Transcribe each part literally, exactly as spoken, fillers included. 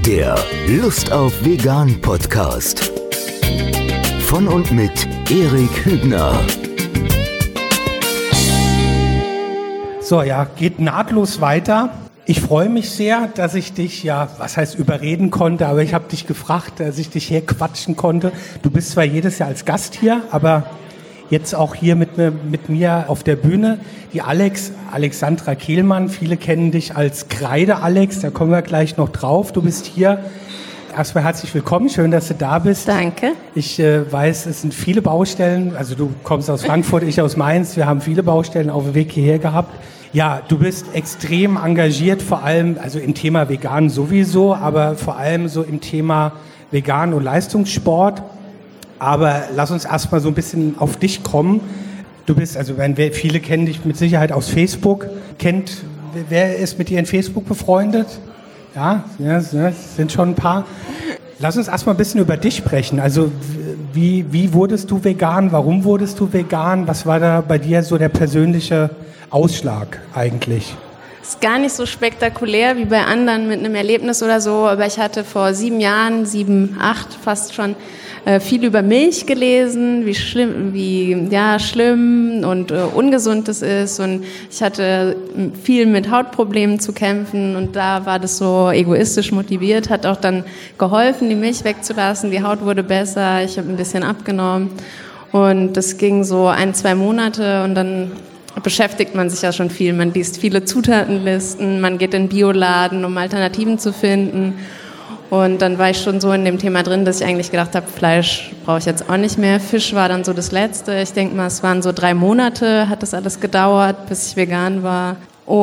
Der Lust auf Vegan Podcast. Von und mit Erik Hübner. So, ja, geht nahtlos weiter. Ich freue mich sehr, dass ich dich, ja, was heißt überreden konnte, aber ich habe dich gefragt, dass ich dich herquatschen konnte. Du bist zwar jedes Jahr als Gast hier, aber jetzt auch hier mit, mit mir auf der Bühne. Die Alex, Alexandra Kehlmann, viele kennen dich als Kreide-Alex, da kommen wir gleich noch drauf. Du bist hier. Erstmal herzlich willkommen, schön, dass du da bist. Danke. Ich äh, weiß, es sind viele Baustellen, also du kommst aus Frankfurt, ich aus Mainz, wir haben viele Baustellen auf dem Weg hierher gehabt. Ja, du bist extrem engagiert, vor allem, also im Thema Vegan sowieso, aber vor allem so im Thema Vegan und Leistungssport. Aber lass uns erstmal so ein bisschen auf dich kommen. Du bist, also wenn wir, viele kennen dich mit Sicherheit aus Facebook. Kennt, wer ist mit dir in Facebook befreundet? Ja, ja, sind schon ein paar. Lass uns erstmal ein bisschen über dich sprechen. Also wie, wie wurdest du vegan? Warum wurdest du vegan? Was war da bei dir so der persönliche Ausschlag eigentlich? Ist gar nicht so spektakulär wie bei anderen mit einem Erlebnis oder so, aber ich hatte vor sieben Jahren, sieben, acht fast schon, äh, viel über Milch gelesen, wie schlimm, wie ja schlimm und äh, ungesund es ist, und ich hatte viel mit Hautproblemen zu kämpfen, und da war das so egoistisch motiviert, hat auch dann geholfen, die Milch wegzulassen, die Haut wurde besser, ich habe ein bisschen abgenommen, und das ging so ein, zwei Monate, und dann beschäftigt man sich ja schon viel. Man liest viele Zutatenlisten, man geht in Bioladen, um Alternativen zu finden. Und dann war ich schon so in dem Thema drin, dass ich eigentlich gedacht habe, Fleisch brauche ich jetzt auch nicht mehr. Fisch war dann so das Letzte. Ich denke mal, es waren so drei Monate, hat das alles gedauert, bis ich vegan war.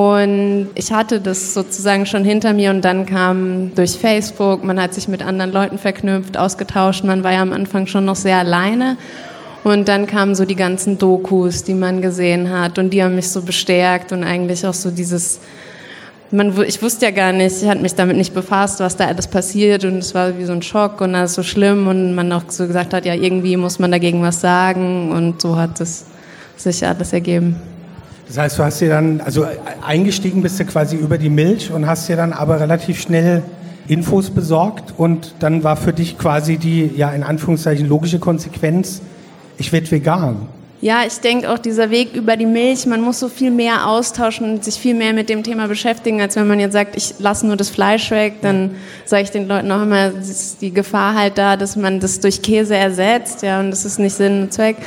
Und ich hatte das sozusagen schon hinter mir, und dann kam durch Facebook, man hat sich mit anderen Leuten verknüpft, ausgetauscht. Man war ja am Anfang schon noch sehr alleine. Und dann kamen so die ganzen Dokus, die man gesehen hat, und die haben mich so bestärkt, und eigentlich auch so dieses, man, ich wusste ja gar nicht, ich hatte mich damit nicht befasst, was da alles passiert, und es war wie so ein Schock und alles so schlimm, und man auch so gesagt hat, ja, irgendwie muss man dagegen was sagen, und so hat es sich alles ergeben. Das heißt, du hast dir dann, also eingestiegen bist du quasi über die Milch und hast dir dann aber relativ schnell Infos besorgt, und dann war für dich quasi die, ja, in Anführungszeichen logische Konsequenz, ich werde vegan. Ja, ich denke auch dieser Weg über die Milch, man muss so viel mehr austauschen und sich viel mehr mit dem Thema beschäftigen, als wenn man jetzt sagt, ich lasse nur das Fleisch weg, dann sage ich den Leuten auch immer, es ist die Gefahr halt da, dass man das durch Käse ersetzt, ja, und das ist nicht Sinn und Zweck,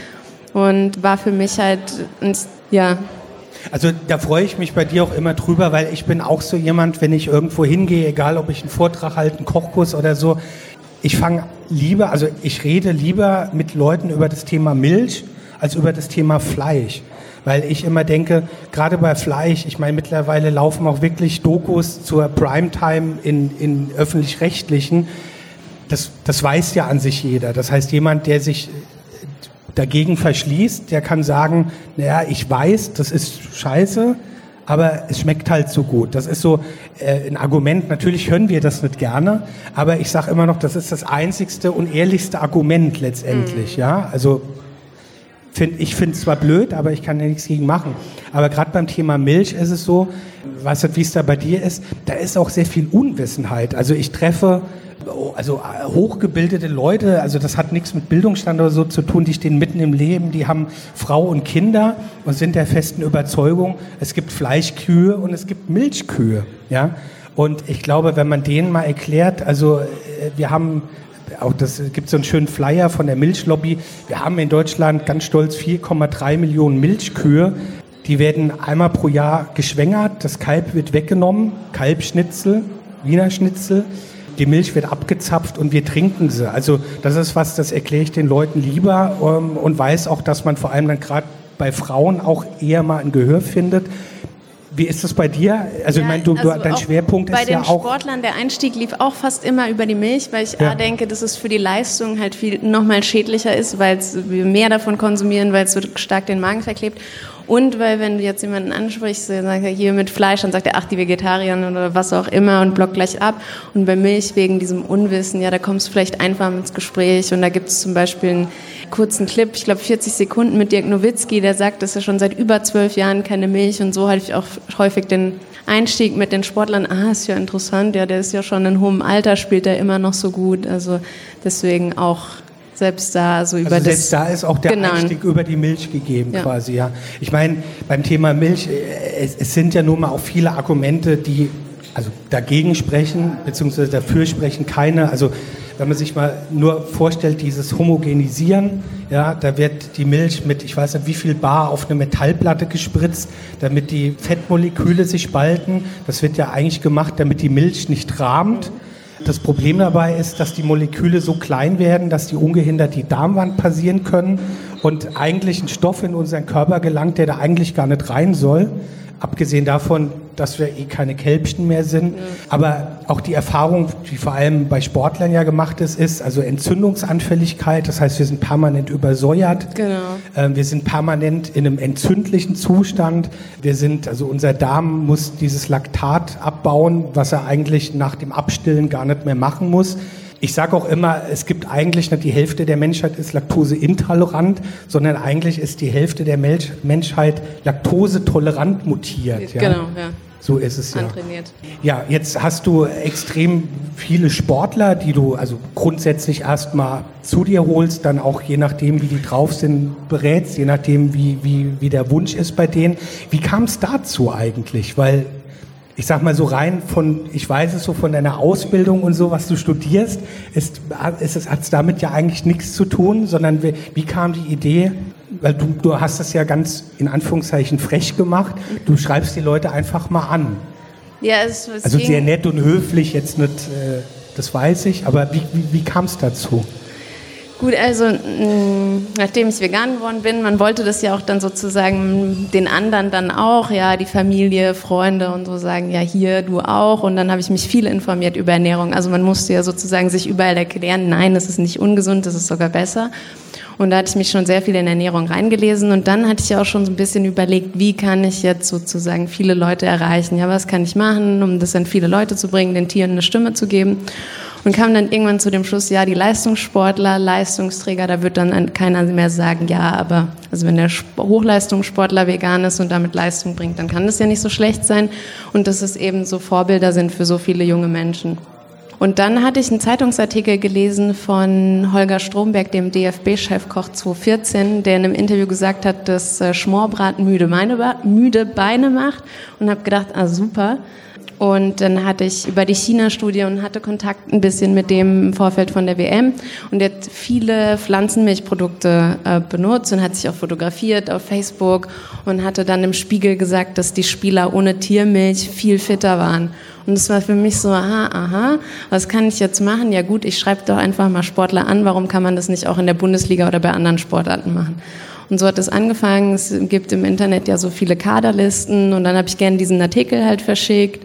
und war für mich halt, ja. Also da freue ich mich bei dir auch immer drüber, weil ich bin auch so jemand, wenn ich irgendwo hingehe, egal ob ich einen Vortrag halte, einen Kochkurs oder so, ich fange lieber, also ich rede lieber mit Leuten über das Thema Milch als über das Thema Fleisch. Weil ich immer denke, gerade bei Fleisch, ich meine, mittlerweile laufen auch wirklich Dokus zur Primetime in, in öffentlich-rechtlichen. Das, das weiß ja an sich jeder. Das heißt, jemand, der sich dagegen verschließt, der kann sagen, naja, ich weiß, das ist scheiße, aber es schmeckt halt so gut. Das ist so äh, ein Argument. Natürlich hören wir das nicht gerne, aber ich sage immer noch, das ist das einzigste und ehrlichste Argument letztendlich. Mhm. Ja, also find, ich finde es zwar blöd, aber ich kann ja nichts gegen machen. Aber gerade beim Thema Milch ist es so, weißt du, wie es da bei dir ist, da ist auch sehr viel Unwissenheit. Also ich treffe also hochgebildete Leute, also das hat nichts mit Bildungsstand oder so zu tun, die stehen mitten im Leben, die haben Frau und Kinder und sind der festen Überzeugung, es gibt Fleischkühe und es gibt Milchkühe, ja. Und ich glaube, wenn man denen mal erklärt, also wir haben auch, das gibt so einen schönen Flyer von der Milchlobby, wir haben in Deutschland ganz stolz vier Komma drei Millionen Milchkühe, die werden einmal pro Jahr geschwängert, das Kalb wird weggenommen, Kalbschnitzel, Wiener Schnitzel, die Milch wird abgezapft und wir trinken sie. Also das ist was, das erkläre ich den Leuten lieber, ähm, und weiß auch, dass man vor allem dann gerade bei Frauen auch eher mal ein Gehör findet. Wie ist das bei dir? Also ja, ich meine, du, also dein Schwerpunkt ist ja auch... Bei den Sportlern, der Einstieg lief auch fast immer über die Milch, weil ich ja. denke, dass es für die Leistung halt viel nochmal schädlicher ist, weil wir mehr davon konsumieren, weil es so stark den Magen verklebt. Und weil wenn du jetzt jemanden ansprichst, der sagt ja hier mit Fleisch, dann sagt er, ach, die Vegetarierin oder was auch immer und blockt gleich ab. Und bei Milch wegen diesem Unwissen, ja, da kommst du vielleicht einfach ins Gespräch und da gibt es zum Beispiel einen kurzen Clip, ich glaube vierzig Sekunden mit Dirk Nowitzki, der sagt, dass er schon seit über zwölf Jahren keine Milch und so hatte ich auch häufig den Einstieg mit den Sportlern, ah, ist ja interessant, ja, der ist ja schon in hohem Alter, spielt er immer noch so gut, also deswegen auch selbst da so über also das... Selbst da ist auch der genau. Einstieg über die Milch gegeben ja. quasi, ja. Ich meine, beim Thema Milch, es, es sind ja nun mal auch viele Argumente, die also dagegen sprechen, beziehungsweise dafür sprechen keine, also wenn man sich mal nur vorstellt, dieses Homogenisieren, ja, da wird die Milch mit, ich weiß nicht wie viel Bar auf eine Metallplatte gespritzt, damit die Fettmoleküle sich spalten. Das wird ja eigentlich gemacht, damit die Milch nicht rahmt. Das Problem dabei ist, dass die Moleküle so klein werden, dass die ungehindert die Darmwand passieren können und eigentlich ein Stoff in unseren Körper gelangt, der da eigentlich gar nicht rein soll. Abgesehen davon, dass wir eh keine Kälbchen mehr sind. Ja. Aber auch die Erfahrung, die vor allem bei Sportlern ja gemacht ist, ist also Entzündungsanfälligkeit. Das heißt, wir sind permanent übersäuert. Genau. Ähm, wir sind permanent in einem entzündlichen Zustand. Wir sind, also unser Darm muss dieses Laktat abbauen, was er eigentlich nach dem Abstillen gar nicht mehr machen muss. Ich sage auch immer, es gibt eigentlich nicht die Hälfte der Menschheit ist laktoseintolerant, sondern eigentlich ist die Hälfte der Mensch- Menschheit laktosetolerant mutiert. Ja? Genau, ja. So ist es ja. Antrainiert. Ja, jetzt hast du extrem viele Sportler, die du also grundsätzlich erstmal zu dir holst, dann auch je nachdem, wie die drauf sind, berätst, je nachdem, wie, wie, wie der Wunsch ist bei denen. Wie kam es dazu eigentlich? Weil ich sag mal so rein von, ich weiß es so von deiner Ausbildung und so, was du studierst, ist, ist es, hat es damit ja eigentlich nichts zu tun, sondern wie, wie kam die Idee, weil du, du hast das ja ganz in Anführungszeichen frech gemacht, du schreibst die Leute einfach mal an. Ja, es, es also ging sehr nett und höflich, jetzt nicht, äh, das weiß ich, aber wie, wie, wie kam es dazu? Gut, also mh, nachdem ich vegan geworden bin, man wollte das ja auch dann sozusagen den anderen dann auch, ja, die Familie, Freunde und so sagen, ja, hier, du auch. Und dann habe ich mich viel informiert über Ernährung. Also man musste ja sozusagen sich überall erklären, nein, das ist nicht ungesund, das ist sogar besser. Und da hatte ich mich schon sehr viel in Ernährung reingelesen. Und dann hatte ich ja auch schon so ein bisschen überlegt, wie kann ich jetzt sozusagen viele Leute erreichen? Ja, was kann ich machen, um das an viele Leute zu bringen, den Tieren eine Stimme zu geben? Und kam dann irgendwann zu dem Schluss, ja, die Leistungssportler, Leistungsträger, da wird dann keiner mehr sagen, ja, aber also wenn der Hochleistungssportler vegan ist und damit Leistung bringt, dann kann das ja nicht so schlecht sein. Und dass es eben so Vorbilder sind für so viele junge Menschen. Und dann hatte ich einen Zeitungsartikel gelesen von Holger Stromberg, dem D F B-Chefkoch zwanzig vierzehn, der in einem Interview gesagt hat, dass Schmorbraten müde Beine, müde Beine macht. Und habe gedacht, ah super. Und dann hatte ich über die China-Studie und hatte Kontakt ein bisschen mit dem im Vorfeld von der W M. Und er hat viele Pflanzenmilchprodukte äh, benutzt und hat sich auch fotografiert auf Facebook und hatte dann im Spiegel gesagt, dass die Spieler ohne Tiermilch viel fitter waren. Und das war für mich so, aha, aha, was kann ich jetzt machen? Ja gut, ich schreibe doch einfach mal Sportler an. Warum kann man das nicht auch in der Bundesliga oder bei anderen Sportarten machen? Und so hat es angefangen. Es gibt im Internet ja so viele Kaderlisten und dann habe ich gerne diesen Artikel halt verschickt.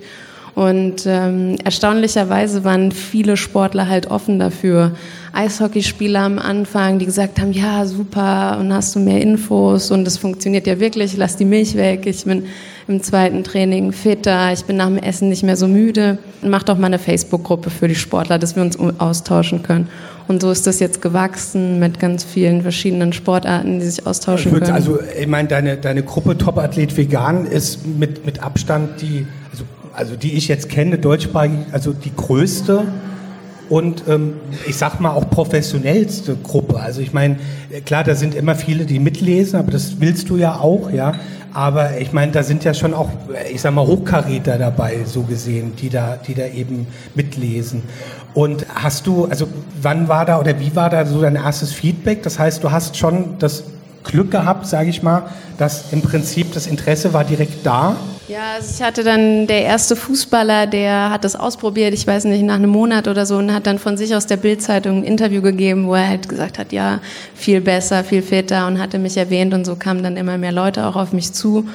Und ähm, erstaunlicherweise waren viele Sportler halt offen dafür. Eishockeyspieler am Anfang, die gesagt haben, ja super, und hast du mehr Infos und das funktioniert ja wirklich, ich lass die Milch weg, ich bin im zweiten Training fitter, ich bin nach dem Essen nicht mehr so müde. Mach doch mal eine Facebook-Gruppe für die Sportler, dass wir uns austauschen können. Und so ist das jetzt gewachsen mit ganz vielen verschiedenen Sportarten, die sich austauschen ich würde, können. Also ich meine, deine, deine Gruppe Top Athlet Vegan ist mit, mit Abstand die, also, also die ich jetzt kenne, deutschsprachig, also die größte und ähm, ich sag mal auch professionellste Gruppe. Also ich meine, klar, da sind immer viele, die mitlesen, aber das willst du ja auch, ja. Aber ich meine, da sind ja schon auch, ich sag mal, Hochkaräter dabei, so gesehen, die da, die da eben mitlesen. Und hast du, also wann war da oder wie war da so dein erstes Feedback? Das heißt, du hast schon das Glück gehabt, sage ich mal, dass im Prinzip das Interesse war direkt da? Ja, also ich hatte dann der erste Fußballer, der hat das ausprobiert, ich weiß nicht, nach einem Monat oder so und hat dann von sich aus der Bild-Zeitung ein Interview gegeben, wo er halt gesagt hat, ja, viel besser, viel fitter und hatte mich erwähnt und so kamen dann immer mehr Leute auch auf mich zu.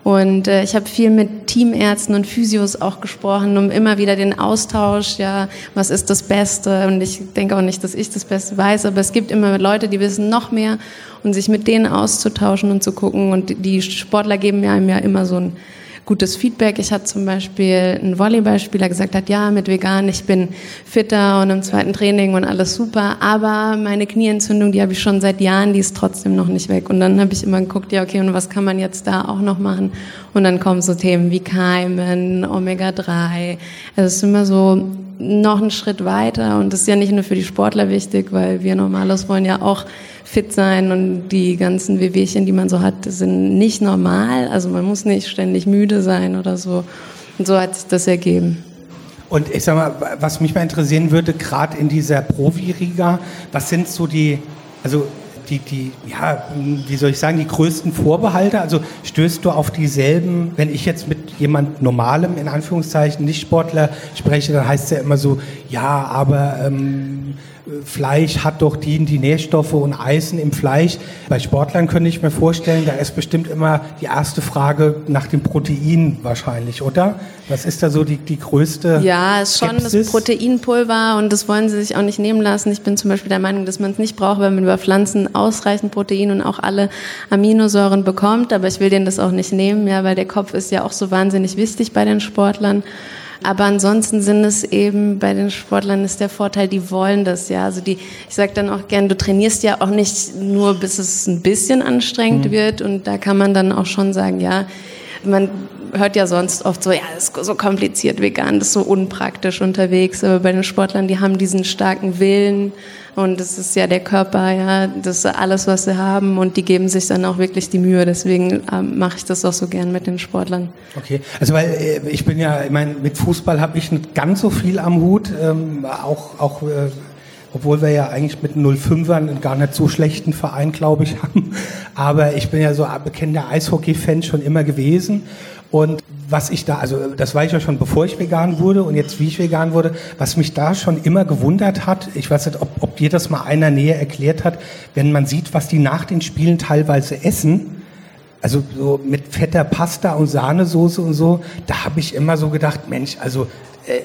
Und äh, ich habe viel mit Teamärzten und Physios auch gesprochen, um immer wieder den Austausch, ja, was ist das Beste? Und ich denke auch nicht, dass ich das Beste weiß, aber es gibt immer Leute, die wissen noch mehr und sich mit denen auszutauschen und zu gucken. Und die Sportler geben mir einem ja immer so ein gutes Feedback. Ich hatte zum Beispiel einen Volleyballspieler gesagt, hat, ja, mit vegan, ich bin fitter und im zweiten Training und alles super, aber meine Knieentzündung, die habe ich schon seit Jahren, die ist trotzdem noch nicht weg. Und dann habe ich immer geguckt, ja, okay, und was kann man jetzt da auch noch machen? Und dann kommen so Themen wie Keimen, Omega drei. Also es ist immer so noch einen Schritt weiter und das ist ja nicht nur für die Sportler wichtig, weil wir Normalos wollen ja auch fit sein und die ganzen Wehwehchen, die man so hat, sind nicht normal. Also man muss nicht ständig müde sein oder so. Und so hat sich das ergeben. Und ich sag mal, was mich mal interessieren würde, gerade in dieser Profi-Riga, was sind so die, also die, die, ja, wie soll ich sagen, die größten Vorbehalte? Also stößt du auf dieselben, wenn ich jetzt mit jemand Normalem, in Anführungszeichen, Nicht-Sportler spreche, dann heißt es ja immer so, ja, aber ähm, Fleisch hat doch die, die Nährstoffe und Eisen im Fleisch. Bei Sportlern könnte ich mir vorstellen, da ist bestimmt immer die erste Frage nach dem Protein wahrscheinlich, oder? Was ist da so die, die größte Ja, ist schon Skepsis? Das Proteinpulver und das wollen sie sich auch nicht nehmen lassen. Ich bin zum Beispiel der Meinung, dass man es nicht braucht, weil man über Pflanzen ausreichend Protein und auch alle Aminosäuren bekommt. Aber ich will denen das auch nicht nehmen, ja, weil der Kopf ist ja auch so wahnsinnig wichtig bei den Sportlern. Aber ansonsten sind es eben, bei den Sportlern ist der Vorteil, die wollen das, ja. Also die, ich sag dann auch gern, du trainierst ja auch nicht nur, bis es ein bisschen anstrengend mhm. wird. Und da kann man dann auch schon sagen, ja, man hört ja sonst oft so, ja, das ist so kompliziert vegan, das ist so unpraktisch unterwegs. Aber bei den Sportlern, die haben diesen starken Willen und das ist ja der Körper, ja, das ist alles, was sie haben und die geben sich dann auch wirklich die Mühe. Deswegen ähm, mache ich das auch so gern mit den Sportlern. Okay, also weil äh, ich bin ja, ich meine, mit Fußball habe ich nicht ganz so viel am Hut, ähm, auch auch äh, obwohl wir ja eigentlich mit null fünfern einen gar nicht so schlechten Verein, glaube ich, haben. Aber ich bin ja so ein bekannter Eishockey-Fan schon immer gewesen. Und was ich da, also das war ich ja schon, bevor ich vegan wurde und jetzt, wie ich vegan wurde, was mich da schon immer gewundert hat, ich weiß nicht, ob, ob dir das mal einer näher erklärt hat, wenn man sieht, was die nach den Spielen teilweise essen, also so mit fetter Pasta und Sahnesoße und so, da habe ich immer so gedacht, Mensch, also äh,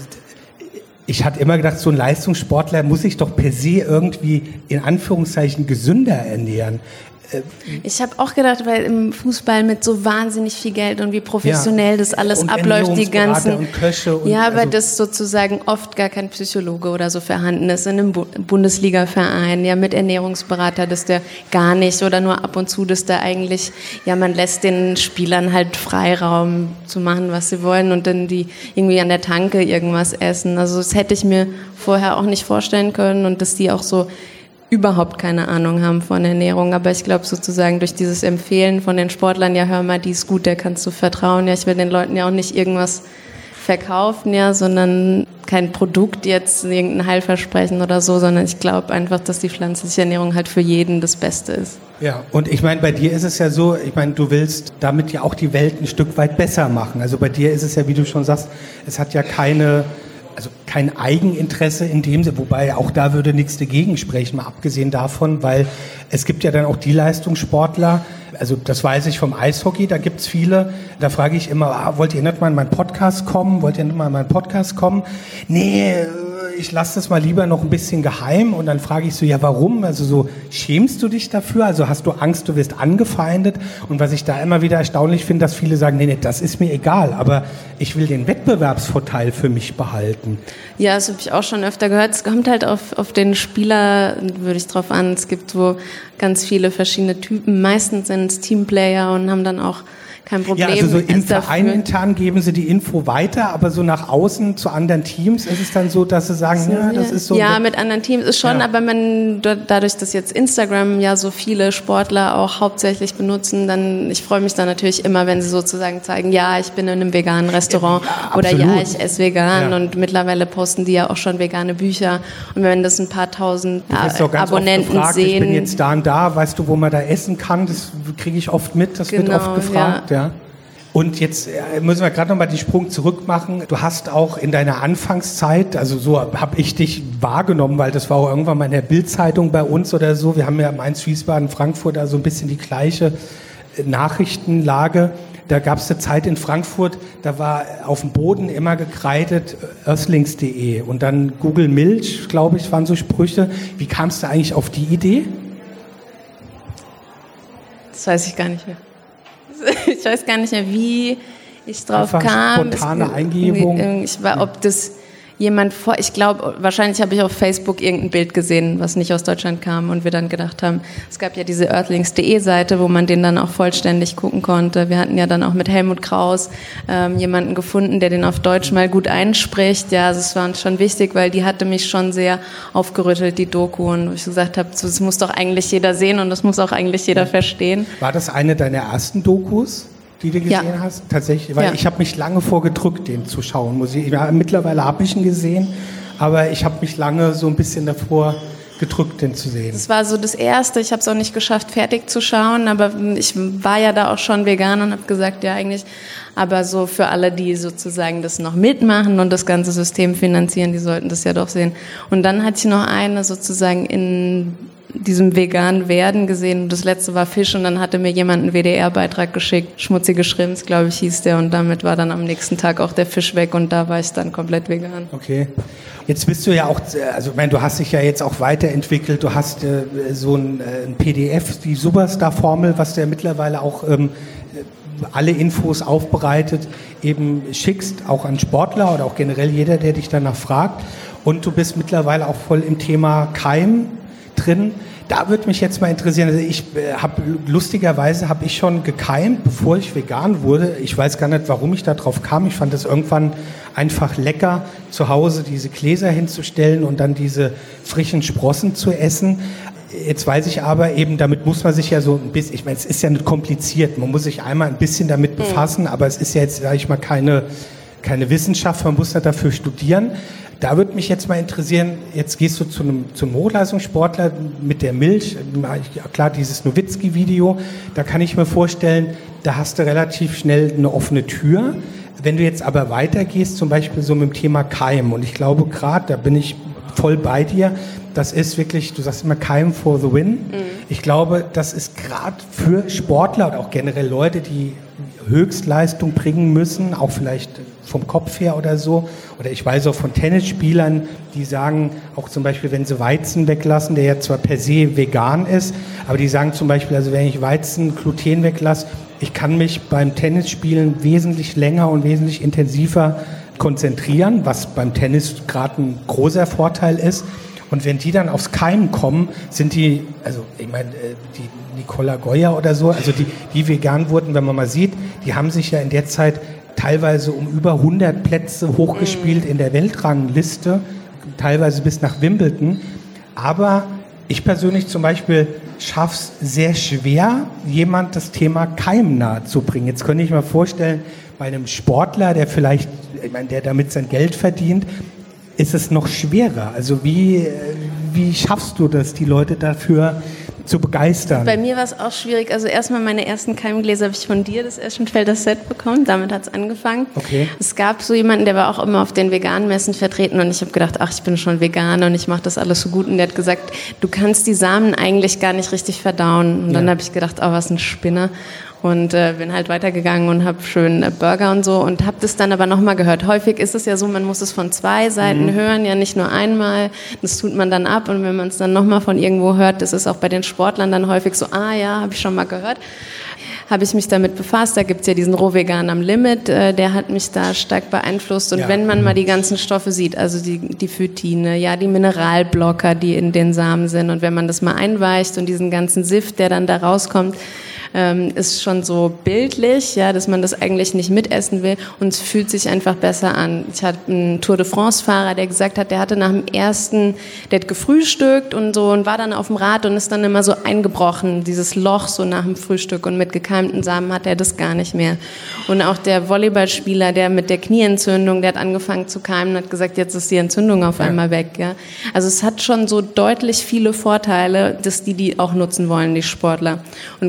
ich hatte immer gedacht, so ein Leistungssportler muss sich doch per se irgendwie in Anführungszeichen gesünder ernähren. Ich habe auch gedacht, weil im Fußball mit so wahnsinnig viel Geld und wie professionell ja. das alles und abläuft, die ganzen und Köche und ja, aber also das sozusagen oft gar kein Psychologe oder so vorhanden ist in einem Bu- Bundesliga-Verein, ja mit Ernährungsberater, dass der gar nicht oder nur ab und zu, dass der eigentlich, ja man lässt den Spielern halt Freiraum zu machen, was sie wollen und dann die irgendwie an der Tanke irgendwas essen. Also das hätte ich mir vorher auch nicht vorstellen können und dass die auch so überhaupt keine Ahnung haben von Ernährung, aber ich glaube sozusagen durch dieses Empfehlen von den Sportlern, ja hör mal, die ist gut, der kannst du vertrauen, ja ich will den Leuten ja auch nicht irgendwas verkaufen, ja, sondern kein Produkt jetzt, irgendein Heilversprechen oder so, sondern ich glaube einfach, dass die pflanzliche Ernährung halt für jeden das Beste ist. Ja, und ich meine, bei dir ist es ja so, ich meine, du willst damit ja auch die Welt ein Stück weit besser machen, also bei dir ist es ja, wie du schon sagst, es hat ja keine Also kein Eigeninteresse in dem Sinne, wobei auch da würde nichts dagegen sprechen, mal abgesehen davon, weil es gibt ja dann auch die Leistungssportler, also das weiß ich vom Eishockey, da gibt's viele, da frage ich immer, ah, wollt ihr nicht mal in meinen Podcast kommen, wollt ihr nicht mal in meinen Podcast kommen? Nee, ich lasse das mal lieber noch ein bisschen geheim und dann frage ich so, ja warum? Also so, schämst du dich dafür? Also hast du Angst, du wirst angefeindet? Und was ich da immer wieder erstaunlich finde, dass viele sagen, nee, nee, das ist mir egal, aber ich will den Wettbewerbsvorteil für mich behalten. Ja, das habe ich auch schon öfter gehört. Es kommt halt auf, auf den Spieler, würde ich drauf an. Es gibt so ganz viele verschiedene Typen. Meistens sind es Teamplayer und haben dann auch kein Problem. Ja, also so im Verein intern geben sie die Info weiter, aber so nach außen zu anderen Teams ist es dann so, dass sie sagen, so, ja, das ist so. Ja, mit anderen Teams ist schon, ja. Aber man, dadurch, dass jetzt Instagram ja so viele Sportler auch hauptsächlich benutzen, dann, ich freue mich dann natürlich immer, wenn sie sozusagen zeigen, ja, ich bin in einem veganen Restaurant ja, oder ja, ich esse vegan ja. Und mittlerweile posten die ja auch schon vegane Bücher und wenn das ein paar tausend Abonnenten gefragt, sehen. Ich bin jetzt da und da, weißt du, wo man da essen kann, das kriege ich oft mit, das genau, wird oft gefragt, ja. ja. Und jetzt müssen wir gerade noch mal den Sprung zurück machen. Du hast auch in deiner Anfangszeit, also so habe ich dich wahrgenommen, weil das war auch irgendwann mal in der Bild-Zeitung bei uns oder so. Wir haben ja Mainz, Wiesbaden, Frankfurt, also ein bisschen die gleiche Nachrichtenlage. da gab es eine Zeit in Frankfurt, da war auf dem Boden immer gekreidet Earthlings punkt de und dann Google Milch, glaube ich, waren so Sprüche. Wie kamst du eigentlich auf die Idee? Das weiß ich gar nicht mehr. Ich weiß gar nicht mehr, wie ich drauf Einfach kam. spontane es, Eingebung. Ich war, ob das jemand vor, ich glaube, wahrscheinlich habe ich auf Facebook irgendein Bild gesehen, was nicht aus Deutschland kam und wir dann gedacht haben, es gab ja diese Earthlings punkt de Seite, wo man den dann auch vollständig gucken konnte. Wir hatten ja dann auch mit Helmut Kraus ähm, jemanden gefunden, der den auf Deutsch mal gut einspricht. Ja, also es war uns schon wichtig, weil die hatte mich schon sehr aufgerüttelt, die Doku, und wo ich gesagt habe, das muss doch eigentlich jeder sehen und das muss auch eigentlich jeder verstehen. War das eine deiner ersten Dokus, die du gesehen ja. hast? Tatsächlich, weil ja. ich habe mich lange vorgedrückt, den zu schauen. Muss ich, ja, mittlerweile habe ich ihn gesehen, aber ich habe mich lange so ein bisschen davor gedrückt, den zu sehen. Das war so das Erste. Ich habe es auch nicht geschafft, fertig zu schauen, aber ich war ja da auch schon vegan und habe gesagt, ja eigentlich, aber so für alle, die sozusagen das noch mitmachen und das ganze System finanzieren, die sollten das ja doch sehen. Und dann hatte ich noch eine sozusagen in diesem veganen Werden gesehen. Das letzte war Fisch und dann hatte mir jemand einen W D R-Beitrag geschickt. Schmutzige Schrimps, glaube ich, hieß der. Und damit war dann am nächsten Tag auch der Fisch weg und da war ich dann komplett vegan. Okay. Jetzt bist du ja auch, also ich meine, du hast dich ja jetzt auch weiterentwickelt. Du hast äh, so ein, äh, ein P D F, die Superstar-Formel, was du ja mittlerweile auch ähm, alle Infos aufbereitet, eben schickst, auch an Sportler oder auch generell jeder, der dich danach fragt. Und du bist mittlerweile auch voll im Thema Keim drin. Da würde mich jetzt mal interessieren, also ich äh, habe lustigerweise habe ich schon gekeimt, bevor ich vegan wurde. Ich weiß gar nicht, warum ich da drauf kam. Ich fand es irgendwann einfach lecker, zu Hause diese Gläser hinzustellen und dann diese frischen Sprossen zu essen. Jetzt weiß ich aber eben, damit muss man sich ja so ein bisschen, ich meine, es ist ja nicht kompliziert, man muss sich einmal ein bisschen damit befassen, aber es ist ja jetzt, sage ich mal, keine, keine Wissenschaft, man muss nicht dafür studieren. Da würde mich jetzt mal interessieren, jetzt gehst du zu einem, zum Hochleistungssportler mit der Milch, klar, dieses Nowitzki-Video, da kann ich mir vorstellen, da hast du relativ schnell eine offene Tür. Wenn du jetzt aber weitergehst, zum Beispiel so mit dem Thema Keim, und ich glaube gerade, da bin ich voll bei dir, das ist wirklich, du sagst immer Keim for the win. Mhm. Ich glaube, das ist gerade für Sportler oder auch generell Leute, die Höchstleistung bringen müssen, auch vielleicht vom Kopf her oder so. Oder ich weiß auch von Tennisspielern, die sagen, auch zum Beispiel, wenn sie Weizen weglassen, der ja zwar per se vegan ist, aber die sagen zum Beispiel, also wenn ich Weizen, Gluten weglasse, ich kann mich beim Tennisspielen wesentlich länger und wesentlich intensiver konzentrieren, was beim Tennis gerade ein großer Vorteil ist. Und wenn die dann aufs Keimen kommen, sind die, also ich meine, die Nicola Goya oder so, also die, die vegan wurden, wenn man mal sieht, die haben sich ja in der Zeit teilweise um über hundert Plätze hochgespielt in der Weltrangliste, teilweise bis nach Wimbledon. Aber ich persönlich zum Beispiel schaffe es sehr schwer, jemand das Thema Keim nahe zu bringen. Jetzt könnte ich mir vorstellen, bei einem Sportler, der vielleicht, ich meine, der damit sein Geld verdient, ist es noch schwerer. Also wie, wie schaffst du das, die Leute dafür zu begeistern? Bei mir war es auch schwierig. Also erstmal meine ersten Keimgläser habe ich von dir, das Eschenfelder Set, bekommen. Damit hat es angefangen. Okay. Es gab so jemanden, der war auch immer auf den veganen Messen vertreten und ich habe gedacht, ach, ich bin schon Veganer und ich mache das alles so gut. Und der hat gesagt, du kannst die Samen eigentlich gar nicht richtig verdauen. Und dann ja. habe ich gedacht, oh, was ein Spinner. Und äh, bin halt weitergegangen und habe schön äh, Burger und so und habe das dann aber nochmal gehört. Häufig ist es ja so, man muss es von zwei Seiten mhm. hören, ja nicht nur einmal. Das tut man dann ab und wenn man es dann nochmal von irgendwo hört, das ist auch bei den Sportlern dann häufig so, ah ja, habe ich schon mal gehört. Habe ich mich damit befasst. Da gibt's ja diesen Rohvegan am Limit, äh, der hat mich da stark beeinflusst. Und ja. wenn man mal die ganzen Stoffe sieht, also die, die Phytine, ja, die Mineralblocker, die in den Samen sind und wenn man das mal einweicht und diesen ganzen Sift, der dann da rauskommt, Ähm, ist schon so bildlich, ja, dass man das eigentlich nicht mitessen will und es fühlt sich einfach besser an. Ich hatte einen Tour de France-Fahrer, der gesagt hat, der hatte nach dem ersten, der hat gefrühstückt und so und war dann auf dem Rad und ist dann immer so eingebrochen, dieses Loch so nach dem Frühstück und mit gekeimten Samen hat er das gar nicht mehr. Und auch der Volleyballspieler, der mit der Knieentzündung, der hat angefangen zu keimen und hat gesagt, jetzt ist die Entzündung auf einmal weg, ja. Also es hat schon so deutlich viele Vorteile, dass die die auch nutzen wollen, die Sportler. Und klar ist es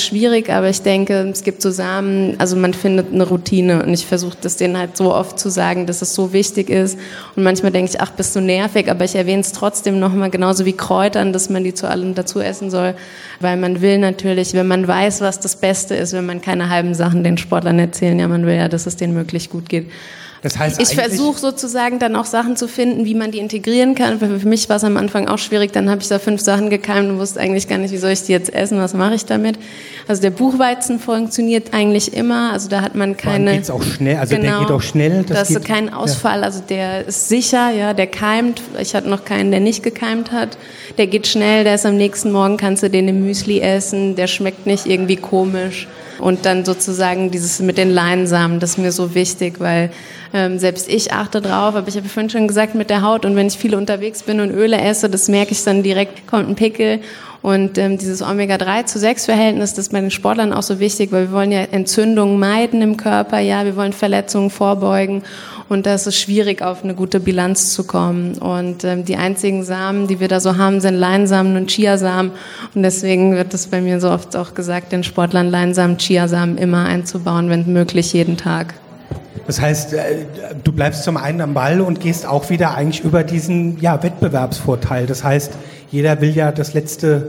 schwierig, aber ich denke, es gibt so Samen, also man findet eine Routine und ich versuche das denen halt so oft zu sagen, dass es so wichtig ist und manchmal denke ich, ach, bist du nervig, aber ich erwähne es trotzdem nochmal, genauso wie Kräutern, dass man die zu allem dazu essen soll, weil man will natürlich, wenn man weiß, was das Beste ist, wenn man keine halben Sachen den Sportlern erzählen, ja, man will ja, dass es denen möglich gut geht. Das heißt, ich versuche sozusagen dann auch Sachen zu finden, wie man die integrieren kann. Für mich war es am Anfang auch schwierig. Dann habe ich da fünf Sachen gekeimt und wusste eigentlich gar nicht, wie soll ich die jetzt essen, was mache ich damit. Also der Buchweizen funktioniert eigentlich immer. Also da hat man keine... Dann geht's auch schnell, also genau, der geht auch schnell. Das da hast du geht, keinen Ausfall, ja. Also der ist sicher, ja, der keimt. Ich hatte noch keinen, der nicht gekeimt hat. Der geht schnell, der ist am nächsten Morgen, kannst du den im Müsli essen. Der schmeckt nicht irgendwie komisch. Und dann sozusagen dieses mit den Leinsamen, das ist mir so wichtig, weil ähm, selbst ich achte drauf, aber ich habe vorhin schon gesagt, mit der Haut und wenn ich viel unterwegs bin und Öle esse, das merke ich dann direkt, kommt ein Pickel. Und ähm, dieses Omega drei zu sechs Verhältnis, das ist bei den Sportlern auch so wichtig, weil wir wollen ja Entzündungen meiden im Körper, ja, wir wollen Verletzungen vorbeugen und das ist schwierig, auf eine gute Bilanz zu kommen. Und ähm, die einzigen Samen, die wir da so haben, sind Leinsamen und Chiasamen und deswegen wird das bei mir so oft auch gesagt, den Sportlern Leinsamen, Chiasamen immer einzubauen, wenn möglich, jeden Tag. Das heißt, du bleibst zum einen am Ball und gehst auch wieder eigentlich über diesen ja, Wettbewerbsvorteil. Das heißt, jeder will ja das letzte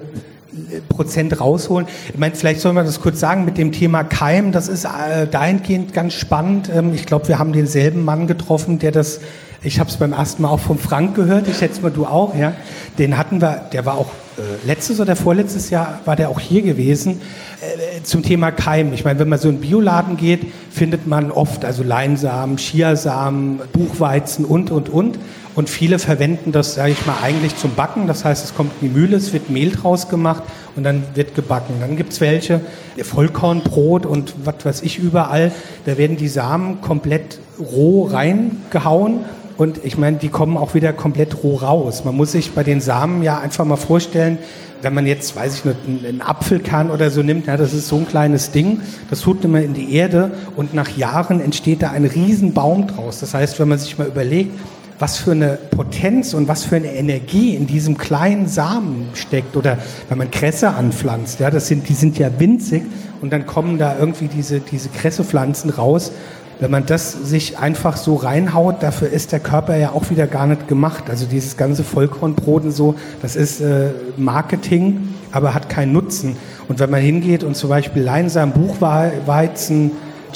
Prozent rausholen. Ich meine, vielleicht sollen wir das kurz sagen mit dem Thema Keim. Das ist äh, dahingehend ganz spannend. Ähm, ich glaube, wir haben denselben Mann getroffen, der das, ich habe es beim ersten Mal auch von Frank gehört, ich schätze mal du auch, ja. Den hatten wir, der war auch äh, letztes oder vorletztes Jahr, war der auch hier gewesen, äh, zum Thema Keim. Ich meine, wenn man so in den Bioladen geht, findet man oft, also Leinsamen, Chiasamen, Buchweizen und, und, und. Und viele verwenden das, sage ich mal, eigentlich zum Backen. Das heißt, es kommt in die Mühle, es wird Mehl draus gemacht und dann wird gebacken. Dann gibt's welche, Vollkornbrot und was weiß ich überall. Da werden die Samen komplett roh reingehauen. Und ich meine, die kommen auch wieder komplett roh raus. Man muss sich bei den Samen ja einfach mal vorstellen, wenn man jetzt, weiß ich nicht, einen Apfelkern oder so nimmt, ja, das ist so ein kleines Ding, das tut immer in die Erde und nach Jahren entsteht da ein Riesenbaum draus. Das heißt, wenn man sich mal überlegt, was für eine Potenz und was für eine Energie in diesem kleinen Samen steckt oder wenn man Kresse anpflanzt, ja, das sind, die sind ja winzig und dann kommen da irgendwie diese, diese Kressepflanzen raus. Wenn man das sich einfach so reinhaut, dafür ist der Körper ja auch wieder gar nicht gemacht. Also dieses ganze Vollkornbrot und so, das ist äh, Marketing, aber hat keinen Nutzen. Und wenn man hingeht und zum Beispiel Leinsamen, Buchweizen,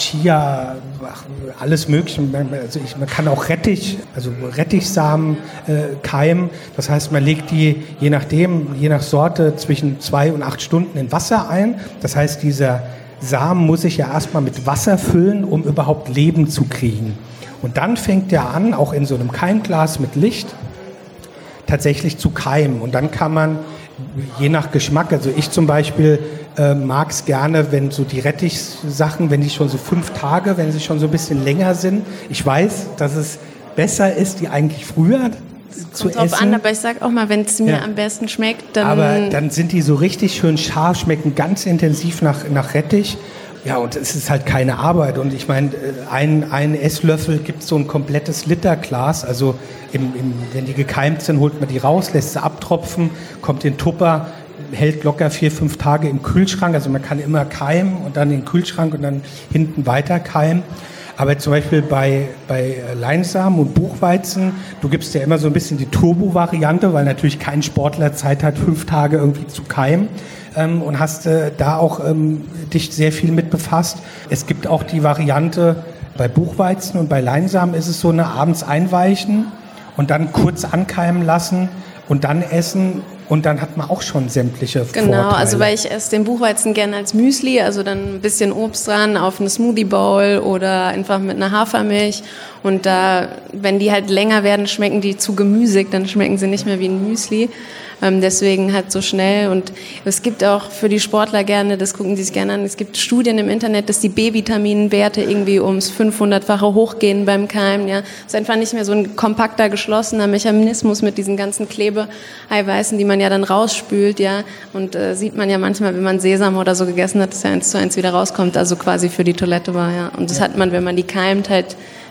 Chia, ach, alles Mögliche. Also ich, man kann auch Rettich, also Rettichsamen äh, keimen. Das heißt, man legt die, je nachdem, je nach Sorte, zwischen zwei und acht Stunden in Wasser ein. Das heißt, dieser Samen muss sich ja erstmal mit Wasser füllen, um überhaupt Leben zu kriegen. Und dann fängt er an, auch in so einem Keimglas mit Licht, tatsächlich zu keimen. Und dann kann man, je nach Geschmack, also ich zum Beispiel äh, mag es gerne, wenn so die Rettichsachen, wenn die schon so fünf Tage, wenn sie schon so ein bisschen länger sind. Ich weiß, dass es besser ist, die eigentlich früher zu Kommt drauf essen. an, aber ich sag auch mal, wenn es mir Ja. am besten schmeckt, dann... Aber dann sind die so richtig schön scharf, schmecken ganz intensiv nach, nach Rettich. Ja, und es ist halt keine Arbeit. Und ich meine, ein, ein Esslöffel gibt so ein komplettes Literglas. Also im, im, wenn die gekeimt sind, holt man die raus, lässt sie abtropfen, kommt in Tupper, hält locker vier, fünf Tage im Kühlschrank. Also man kann immer keimen und dann in den Kühlschrank und dann hinten weiter keimen. Aber zum Beispiel bei, bei Leinsamen und Buchweizen, du gibst ja immer so ein bisschen die Turbo-Variante, weil natürlich kein Sportler Zeit hat, fünf Tage irgendwie zu keimen. Ähm, und hast äh, da auch ähm, dich sehr viel mit befasst. Es gibt auch die Variante, bei Buchweizen und bei Leinsamen ist es so eine abends einweichen und dann kurz ankeimen lassen und dann essen. Und dann hat man auch schon sämtliche Vorteile. Genau, also weil ich esse den Buchweizen gerne als Müsli, also dann ein bisschen Obst dran auf eine Smoothie Bowl oder einfach mit einer Hafermilch. Und da, wenn die halt länger werden, schmecken die zu gemüsig, dann schmecken sie nicht mehr wie ein Müsli. Ähm, deswegen halt so schnell. Und es gibt auch für die Sportler gerne, das gucken die sich gerne an, es gibt Studien im Internet, dass die B-Vitaminwerte irgendwie ums fünfhundertfache hochgehen beim Keimen. Ja, ist einfach nicht mehr so ein kompakter, geschlossener Mechanismus mit diesen ganzen Klebeeiweißen, die man ja dann rausspült, ja. Und äh, sieht man ja manchmal, wenn man Sesam oder so gegessen hat, dass er eins zu eins wieder rauskommt, also quasi für die Toilette war, ja. Und das hat man, wenn man die keimt, halt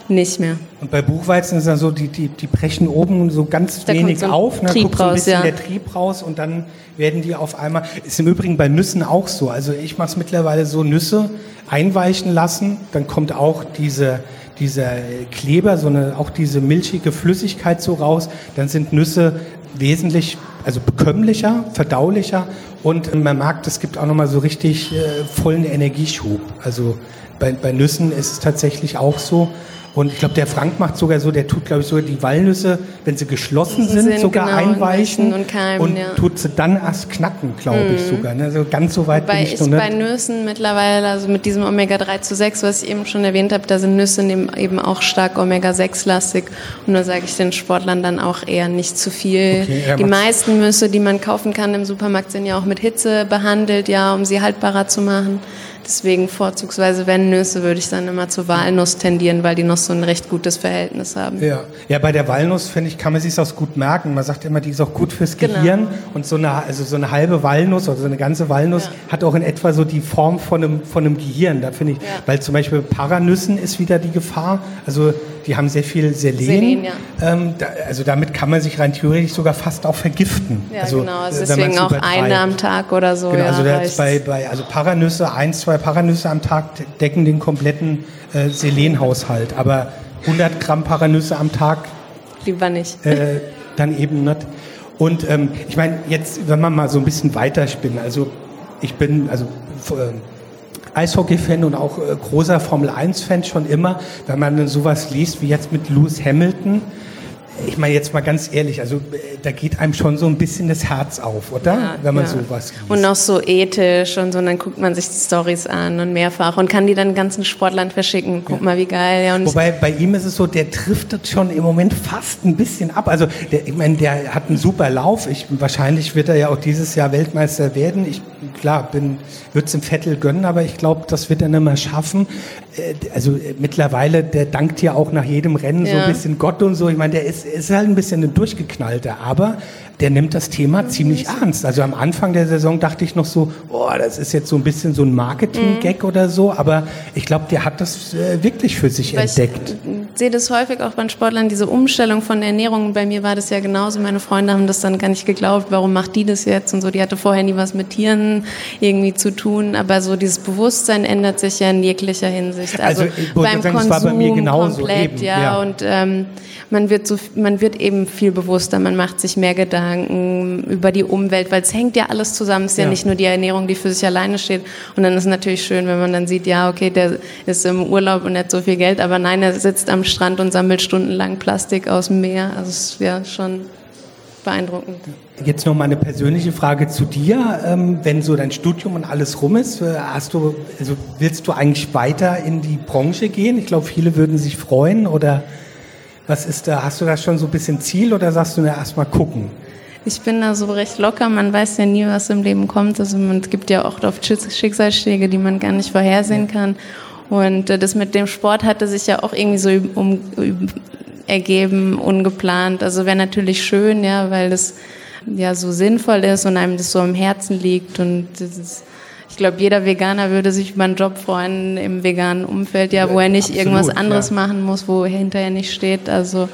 Nicht mehr. Und bei Buchweizen ist es so, die, die, die brechen oben so ganz da wenig so auf, ne? Trieb Guckt so ein raus, bisschen ja. der Trieb raus und dann werden die auf einmal, ist im Übrigen bei Nüssen auch so, also ich mache es mittlerweile so, Nüsse einweichen lassen, dann kommt auch diese, dieser Kleber, so eine, auch diese milchige Flüssigkeit so raus, dann sind Nüsse wesentlich, also bekömmlicher, verdaulicher und man merkt, es gibt auch nochmal so richtig äh, vollen Energieschub, also bei, bei Nüssen ist es tatsächlich auch so. Und ich glaube, der Frank macht sogar so, der tut, glaube ich, sogar die Walnüsse, wenn sie geschlossen sind, sind sogar genau, einweichen und, keimen, und ja. tut sie dann erst knacken, glaube ich Mhm. sogar. Ne? Also ganz so weit Wobei bin ich ich noch bei nicht. Nüssen mittlerweile, also mit diesem Omega drei zu sechs, was ich eben schon erwähnt habe, da sind Nüsse eben auch stark Omega sechs lastig. Und da sage ich den Sportlern dann auch eher nicht zu viel. Okay, ja, die macht's. meisten Nüsse, die man kaufen kann im Supermarkt, sind ja auch mit Hitze behandelt, ja, um sie haltbarer zu machen. Deswegen vorzugsweise, wenn Nüsse, würde ich dann immer zur Walnuss tendieren, weil die noch so ein recht gutes Verhältnis haben. Ja, ja, bei der Walnuss, finde ich, kann man sich auch gut merken. Man sagt immer, die ist auch gut fürs Genau. Gehirn. Und so eine, also so eine halbe Walnuss oder so eine ganze Walnuss Ja. hat auch in etwa so die Form von einem, von einem Gehirn. Da finde ich, Ja. weil zum Beispiel Paranüssen ist wieder die Gefahr. Also die haben sehr viel Selen. Selen, ja. ähm, da, also damit kann man sich rein theoretisch sogar fast auch vergiften. Ja, also, genau. Also äh, wenn deswegen man's auch übertreibt. eine am Tag oder so. Genau, ja, also, der reicht. bei, bei, also Paranüsse, ein, zwei Paranüsse am Tag decken den kompletten äh, Selenhaushalt. Aber hundert Gramm Paranüsse am Tag Lieber nicht. äh, dann eben nicht. Und ähm, ich meine, jetzt, wenn man mal so ein bisschen weiterspinnen, also ich bin also äh, Eishockey-Fan und auch äh, großer Formel eins Fan schon immer, wenn man dann sowas liest wie jetzt mit Lewis Hamilton. Ich meine jetzt mal ganz ehrlich, also äh, da geht einem schon so ein bisschen das Herz auf, oder? Ja, wenn man ja. sowas liest. Und noch so ethisch und so, und dann guckt man sich die Storys an und mehrfach und kann die dann ganzen Sportlern verschicken. Guck Ja. mal, wie geil. Ja, und Wobei bei ihm ist es so, der driftet schon im Moment fast ein bisschen ab. Also der, ich meine, der hat einen super Lauf. Ich, wahrscheinlich wird er ja auch dieses Jahr Weltmeister werden. Ich klar bin, würde es dem Vettel gönnen, aber ich glaube, das wird er nicht mehr schaffen. Äh, also äh, mittlerweile, der dankt ja auch nach jedem Rennen so Ja. ein bisschen Gott und so. Ich meine, der ist, ist halt ein bisschen ein durchgeknallter, aber der nimmt das Thema ziemlich ernst. Also am Anfang der Saison dachte ich noch so, oh, das ist jetzt so ein bisschen so ein Marketing-Gag Mhm. oder so, aber ich glaube, der hat das äh, wirklich für sich Weil entdeckt. Ich sehe das häufig auch bei Sportlern, diese Umstellung von der Ernährung. Bei mir war das ja genauso. Meine Freunde haben das dann gar nicht geglaubt. Warum macht die das jetzt? Und so, die hatte vorher nie was mit Tieren irgendwie zu tun. Aber so dieses Bewusstsein ändert sich ja in jeglicher Hinsicht. Also, Also, ich wollte beim sagen, Konsum das war bei mir genauso, komplett, eben, ja. ja. Und ähm, man wird so, man wird eben viel bewusster. Man macht sich mehr Gedanken über die Umwelt, weil es hängt ja alles zusammen. Es ist ja. Ja. nicht nur die Ernährung, die für sich alleine steht. Und dann ist es natürlich schön, wenn man dann sieht, ja, okay, der ist im Urlaub und hat so viel Geld, aber nein, er sitzt am Strand und sammelt stundenlang Plastik aus dem Meer. Also es ist ja schon beeindruckend. Jetzt noch mal eine persönliche Frage zu dir. Ähm, wenn so dein Studium und alles rum ist, äh, hast du, also willst du eigentlich weiter in die Branche gehen? Ich glaube, viele würden sich freuen. Oder was ist da? Hast du da schon so ein bisschen Ziel oder sagst du, na, erst mal gucken? Ich bin da so recht locker, man weiß ja nie, was im Leben kommt. Also man, es gibt ja auch oft Schicksalsschläge, die man gar nicht vorhersehen kann. Und äh, das mit dem Sport hatte sich ja auch irgendwie so um, um, ergeben, ungeplant. Also wäre natürlich schön, ja, weil das ja so sinnvoll ist und einem das so am Herzen liegt. Und das ist, ich glaube, jeder Veganer würde sich über einen Job freuen im veganen Umfeld, ja, wo er nicht Absolut, irgendwas anderes ja. machen muss, wo er hinterher nicht steht. Also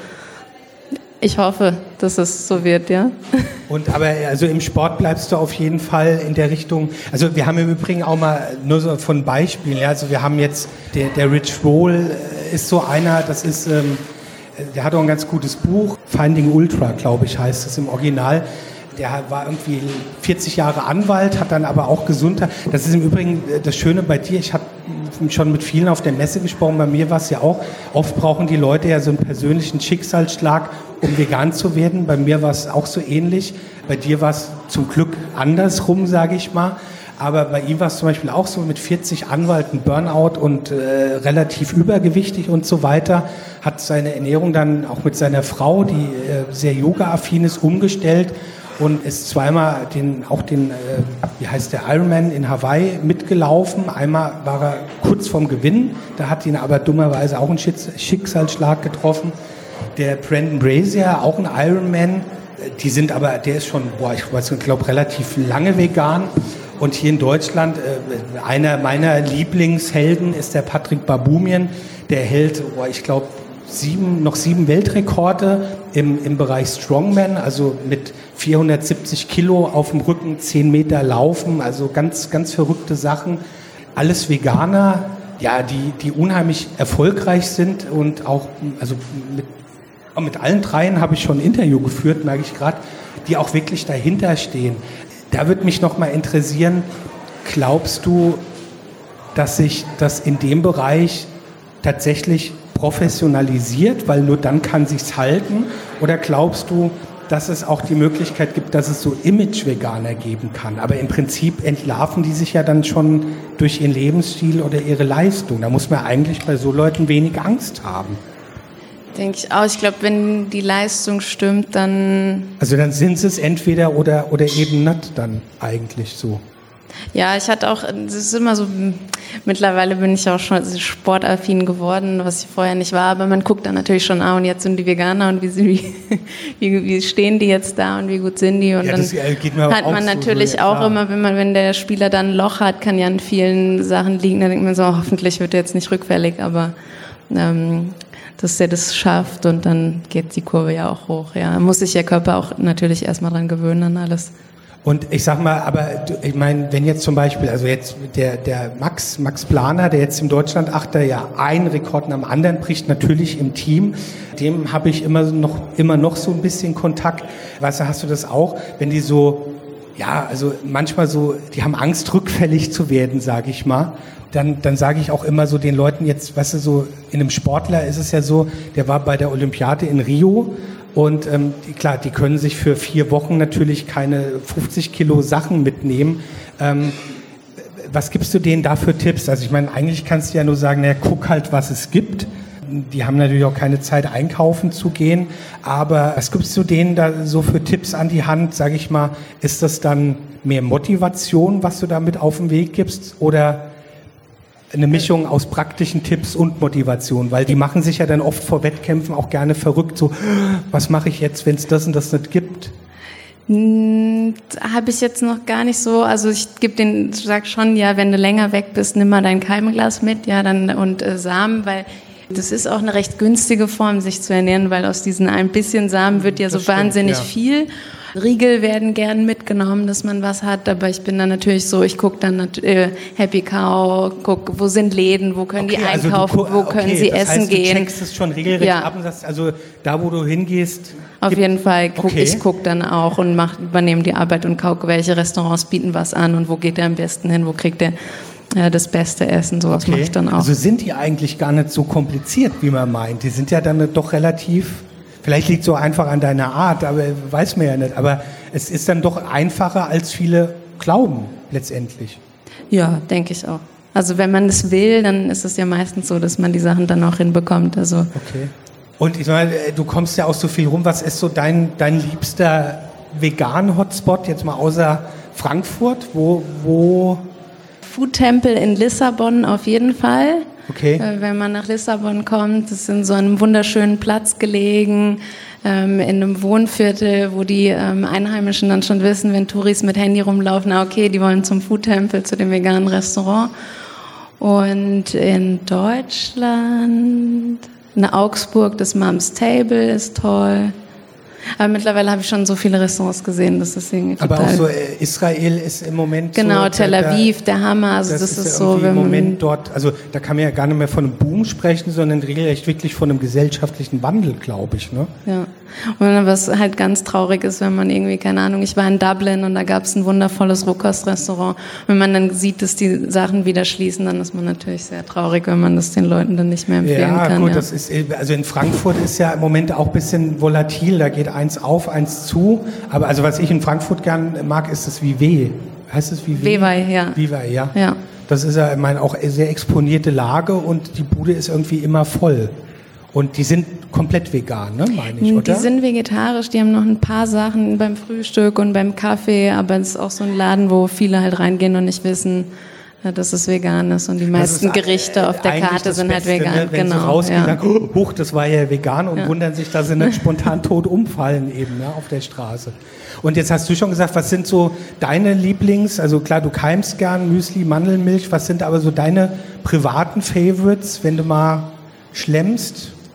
ich hoffe, dass es so wird, ja. Und aber also im Sport bleibst du auf jeden Fall in der Richtung. Also wir haben im Übrigen auch mal nur so von Beispielen. Ja, also wir haben jetzt der, der Rich Roll ist so einer. Das ist, ähm, der hat auch ein ganz gutes Buch. Finding Ultra, glaube ich, heißt es im Original. Der war irgendwie vierzig Jahre Anwalt, hat dann aber auch Gesundheit. Das ist im Übrigen das Schöne bei dir. Ich habe schon mit vielen auf der Messe gesprochen. Bei mir war es ja auch. Oft brauchen die Leute ja so einen persönlichen Schicksalsschlag, um vegan zu werden. Bei mir war es auch so ähnlich. Bei dir war es zum Glück andersrum, sage ich mal. Aber bei ihm war es zum Beispiel auch so mit vierzig Anwalt, ein Burnout und äh, relativ übergewichtig und so weiter. Hat seine Ernährung dann auch mit seiner Frau, die äh, sehr yoga-affin ist, umgestellt. Und ist zweimal den, auch den, äh, wie heißt der, Ironman in Hawaii mitgelaufen. Einmal war er kurz vorm Gewinn, da hat ihn aber dummerweise auch ein Schicksalsschlag getroffen. Der Brandon Brazier, auch ein Ironman, die sind aber, der ist schon, boah, ich weiß, ich glaube, relativ lange vegan. Und hier in Deutschland, äh, einer meiner Lieblingshelden ist der Patrick Baboumian, der hält, boah, ich glaube, sieben, noch sieben Weltrekorde im, im Bereich Strongman, also mit vierhundertsiebzig Kilo auf dem Rücken, zehn Meter laufen, also ganz, ganz verrückte Sachen. Alles Veganer, ja, die, die unheimlich erfolgreich sind und auch, also mit, mit allen dreien habe ich schon ein Interview geführt, merke ich gerade, die auch wirklich dahinter stehen. Da würde mich noch mal interessieren, glaubst du, dass sich das in dem Bereich tatsächlich professionalisiert, weil nur dann kann sich's halten? Oder glaubst du, dass es auch die Möglichkeit gibt, dass es so Image-Veganer geben kann? Aber im Prinzip entlarven die sich ja dann schon durch ihren Lebensstil oder ihre Leistung. Da muss man eigentlich bei so Leuten wenig Angst haben. Denke ich auch. Ich glaube, wenn die Leistung stimmt, dann... Also dann sind es entweder oder, oder eben nicht dann eigentlich so. Ja, ich hatte auch, das ist immer so, mittlerweile bin ich auch schon sportaffin geworden, was ich vorher nicht war, aber man guckt dann natürlich schon, ah, und jetzt sind die Veganer und wie, wie, wie, wie stehen die jetzt da und wie gut sind die, und ja, dann das geht mir hat man natürlich so, auch ja, immer, wenn man, wenn der Spieler dann ein Loch hat, kann ja an vielen Sachen liegen, dann denkt man so, hoffentlich wird er jetzt nicht rückfällig, aber ähm, dass der das schafft und dann geht die Kurve ja auch hoch, ja, muss sich der Körper auch natürlich erstmal dran gewöhnen an alles. Und ich sag mal, aber ich meine, wenn jetzt zum Beispiel, also jetzt der, der Max, Max Planer, der jetzt im Deutschlandachter ja einen Rekord nach dem anderen bricht, natürlich im Team, dem habe ich immer noch, immer noch so ein bisschen Kontakt. Weißt du, hast du das auch, wenn die so, ja, also manchmal so, die haben Angst, rückfällig zu werden, sage ich mal. Dann, dann sage ich auch immer so den Leuten jetzt, weißt du, so in einem Sportler ist es ja so, der war bei der Olympiade in Rio. Und ähm, die, klar, die können sich für vier Wochen natürlich keine fünfzig Kilo Sachen mitnehmen. Ähm, was gibst du denen da für Tipps? Also ich meine, eigentlich kannst du ja nur sagen, naja, guck halt, was es gibt. Die haben natürlich auch keine Zeit, einkaufen zu gehen. Aber was gibst du denen da so für Tipps an die Hand? Sage ich mal, ist das dann mehr Motivation, was du damit auf den Weg gibst? Oder eine Mischung aus praktischen Tipps und Motivation, weil die machen sich ja dann oft vor Wettkämpfen auch gerne verrückt, so, was mache ich jetzt, wenn es das und das nicht gibt? Habe ich jetzt noch gar nicht so, also ich gebe den, sag schon, ja, wenn du länger weg bist, nimm mal dein Keimglas mit, ja, dann und äh, Samen, weil das ist auch eine recht günstige Form, sich zu ernähren, weil aus diesen ein bisschen Samen wird ja so stimmt, wahnsinnig ja. viel. Riegel werden gern mitgenommen, dass man was hat, aber ich bin dann natürlich so, ich gucke dann äh, Happy Cow, guck, wo sind Läden, wo können okay, die einkaufen, also du, wo okay, können sie essen heißt, gehen. Du checkst es schon regelrecht ja. ab und sagst, also da, wo du hingehst. Auf jeden Fall, guck, okay. ich gucke dann auch und mach, übernehme die Arbeit und gucke, welche Restaurants bieten was an und wo geht der am besten hin, wo kriegt der ja, das beste Essen, sowas okay. mache ich dann auch. Also sind die eigentlich gar nicht so kompliziert, wie man meint. Die sind ja dann doch relativ... Vielleicht liegt es so einfach an deiner Art, aber weiß man ja nicht. Aber es ist dann doch einfacher, als viele glauben, letztendlich. Ja, denke ich auch. Also wenn man das will, dann ist es ja meistens so, dass man die Sachen dann auch hinbekommt. Also okay. Und ich meine, du kommst ja auch so viel rum. Was ist so dein, dein liebster Vegan-Hotspot, jetzt mal außer Frankfurt? Wo, wo? Foodtempel in Lissabon auf jeden Fall. Okay. Wenn man nach Lissabon kommt, das ist in so einem wunderschönen Platz gelegen, ähm, in einem Wohnviertel, wo die ähm, Einheimischen dann schon wissen, wenn Touris mit Handy rumlaufen, na okay, die wollen zum Foodtempel, zu dem veganen Restaurant. Und in Deutschland, in Augsburg, das Mom's Table ist toll. Aber mittlerweile habe ich schon so viele Restaurants gesehen, dass das irgendwie total... Aber auch so, äh, Israel ist im Moment genau, so... Genau, Tel Aviv, der Hammer, also das, das ist, ist so... Wenn im Moment dort, also da kann man ja gar nicht mehr von einem Boom sprechen, sondern regelrecht wirklich von einem gesellschaftlichen Wandel, glaube ich, ne? Ja, und was halt ganz traurig ist, wenn man irgendwie, keine Ahnung, ich war in Dublin und da gab es ein wundervolles Rohkostrestaurant. Wenn man dann sieht, dass die Sachen wieder schließen, dann ist man natürlich sehr traurig, wenn man das den Leuten dann nicht mehr empfehlen ja, kann. Gut, ja, das ist, also in Frankfurt ist ja im Moment auch ein bisschen volatil, da geht eins auf, eins zu, aber also was ich in Frankfurt gern mag, ist das Vivey. Heißt es Vivey? Vivey, ja. Vivey, ja. ja. Das ist ja, ich meine, auch eine sehr exponierte Lage und die Bude ist irgendwie immer voll. Und die sind komplett vegan, ne, meine ich, oder? Die sind vegetarisch, die haben noch ein paar Sachen beim Frühstück und beim Kaffee, aber es ist auch so ein Laden, wo viele halt reingehen und nicht wissen, dass es vegan ist, und die meisten Gerichte auf der Karte sind halt Beste, vegan. Ne? Wenn genau, sie rausgehen, ja. sagen, huch, das war ja vegan, und ja. wundern sich, dass sie nicht spontan tot umfallen eben, ne, auf der Straße. Und jetzt hast du schon gesagt, was sind so deine Lieblings, also klar, du keimst gern Müsli, Mandelmilch, was sind aber so deine privaten Favorites, wenn du mal schlemmst?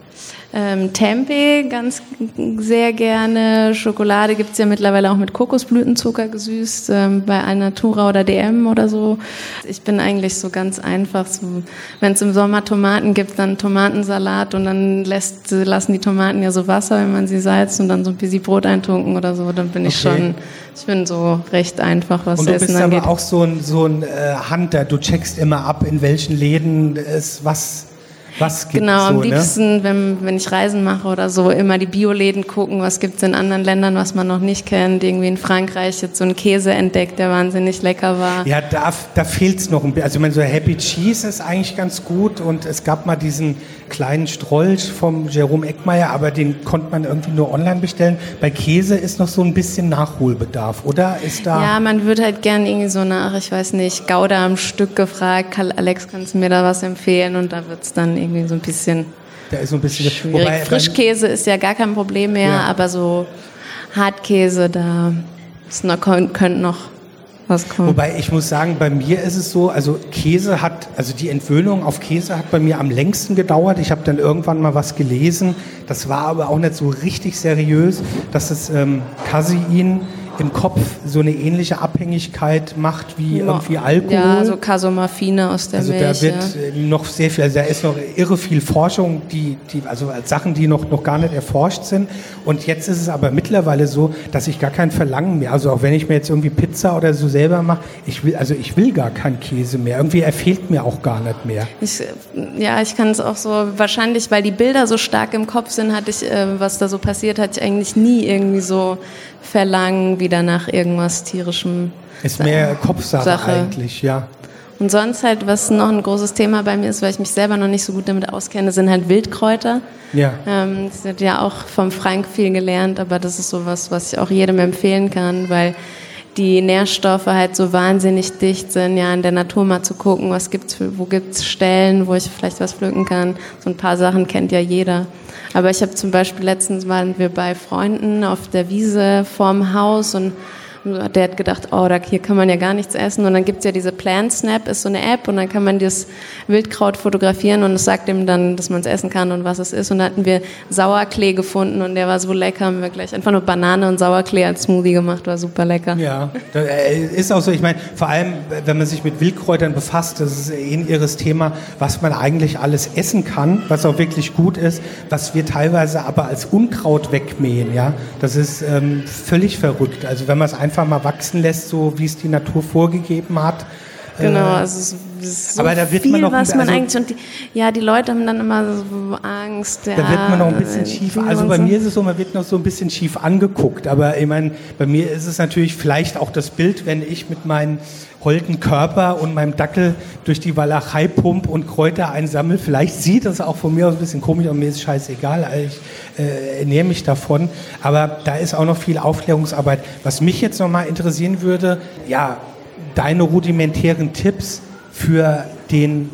Ähm, Tempeh ganz sehr gerne. Schokolade gibt's ja mittlerweile auch mit Kokosblütenzucker gesüßt, ähm, bei Alnatura oder D M oder so. Ich bin eigentlich so ganz einfach. So, wenn es im Sommer Tomaten gibt, dann Tomatensalat und dann lässt, lassen die Tomaten ja so Wasser, wenn man sie salzt und dann so ein bisschen Brot eintunken oder so. Dann bin ich okay. schon, ich bin so recht einfach, was und Essen angeht. Und du bist aber auch so ein, so ein äh, Hunter. Du checkst immer ab, in welchen Läden es was Was gibt's genau, am so, liebsten, ne? wenn, wenn ich Reisen mache oder so, immer die Bioläden gucken, was gibt's in anderen Ländern, was man noch nicht kennt. Irgendwie in Frankreich jetzt so einen Käse entdeckt, der wahnsinnig lecker war. Ja, da, da fehlt's noch ein bisschen. Also ich meine, so Happy Cheese ist eigentlich ganz gut und es gab mal diesen kleinen Strolch vom Jerome Eckmeier, aber den konnte man irgendwie nur online bestellen. Bei Käse ist noch so ein bisschen Nachholbedarf, oder? Ist da ja, man würde halt gern irgendwie so nach, ich weiß nicht, Gouda am Stück gefragt, Alex, kannst du mir da was empfehlen? Und da wird's dann irgendwie so ein bisschen, da ist so ein bisschen schwierig. Wobei, Frischkäse ist ja gar kein Problem mehr, ja. aber so Hartkäse, da ist noch, könnte noch was kommen. Wobei ich muss sagen, bei mir ist es so, also Käse hat, also die Entwöhnung auf Käse hat bei mir am längsten gedauert. Ich habe dann irgendwann mal was gelesen, das war aber auch nicht so richtig seriös, dass das ähm, Casein im Kopf so eine ähnliche Abhängigkeit macht wie irgendwie Alkohol. Ja, so Casomorphine aus der also Milch. Also da wird ja. noch sehr viel, also da ist noch irre viel Forschung, die, die, also Sachen, die noch, noch gar nicht erforscht sind. Und jetzt ist es aber mittlerweile so, dass ich gar kein Verlangen mehr, also auch wenn ich mir jetzt irgendwie Pizza oder so selber mache, ich will, also ich will gar keinen Käse mehr. Irgendwie er fehlt mir auch gar nicht mehr. Ich, ja, ich kann es auch so, wahrscheinlich, weil die Bilder so stark im Kopf sind, hatte ich, äh, was da so passiert, hatte ich eigentlich nie irgendwie so Verlangen wieder nach irgendwas tierischem. Ist mehr Kopfsache Sache. eigentlich, ja. Und sonst halt, was noch ein großes Thema bei mir ist, weil ich mich selber noch nicht so gut damit auskenne, sind halt Wildkräuter. Ja. Ähm, das hat ja auch vom Frank viel gelernt, aber das ist sowas, was ich auch jedem empfehlen kann, weil die Nährstoffe halt so wahnsinnig dicht sind, ja, in der Natur mal zu gucken, was gibt's für, wo gibt's Stellen, wo ich vielleicht was pflücken kann. So ein paar Sachen kennt ja jeder. Aber ich habe zum Beispiel, letztens waren wir bei Freunden auf der Wiese vorm Haus und der hat gedacht, oh, da, hier kann man ja gar nichts essen. Und dann gibt's ja diese Plant Snap, ist so eine App und dann kann man das Wildkraut fotografieren und es sagt ihm dann, dass man es essen kann und was es ist. Und da hatten wir Sauerklee gefunden und der war so lecker, haben wir gleich einfach nur Banane und Sauerklee als Smoothie gemacht, war super lecker. Ja, das ist auch so, ich meine, vor allem, wenn man sich mit Wildkräutern befasst, das ist ein irres Thema, was man eigentlich alles essen kann, was auch wirklich gut ist, was wir teilweise aber als Unkraut wegmähen, ja. Das ist ähm, völlig verrückt. Also wenn man es einfach einfach mal wachsen lässt, so wie es die Natur vorgegeben hat. Genau, also es ist so aber da wird viel, man noch, was man also, eigentlich, und die, ja, die Leute haben dann immer so Angst. Ja, da wird man noch ein bisschen schief, also bei so. mir ist es so, man wird noch so ein bisschen schief angeguckt, aber ich meine, bei mir ist es natürlich vielleicht auch das Bild, wenn ich mit meinem holden Körper und meinem Dackel durch die Walachei pump und Kräuter einsammle, vielleicht sieht das auch von mir aus ein bisschen komisch, aber mir ist scheißegal, ich äh, ernähre mich davon, aber da ist auch noch viel Aufklärungsarbeit. Was mich jetzt noch mal interessieren würde, ja, deine rudimentären Tipps für den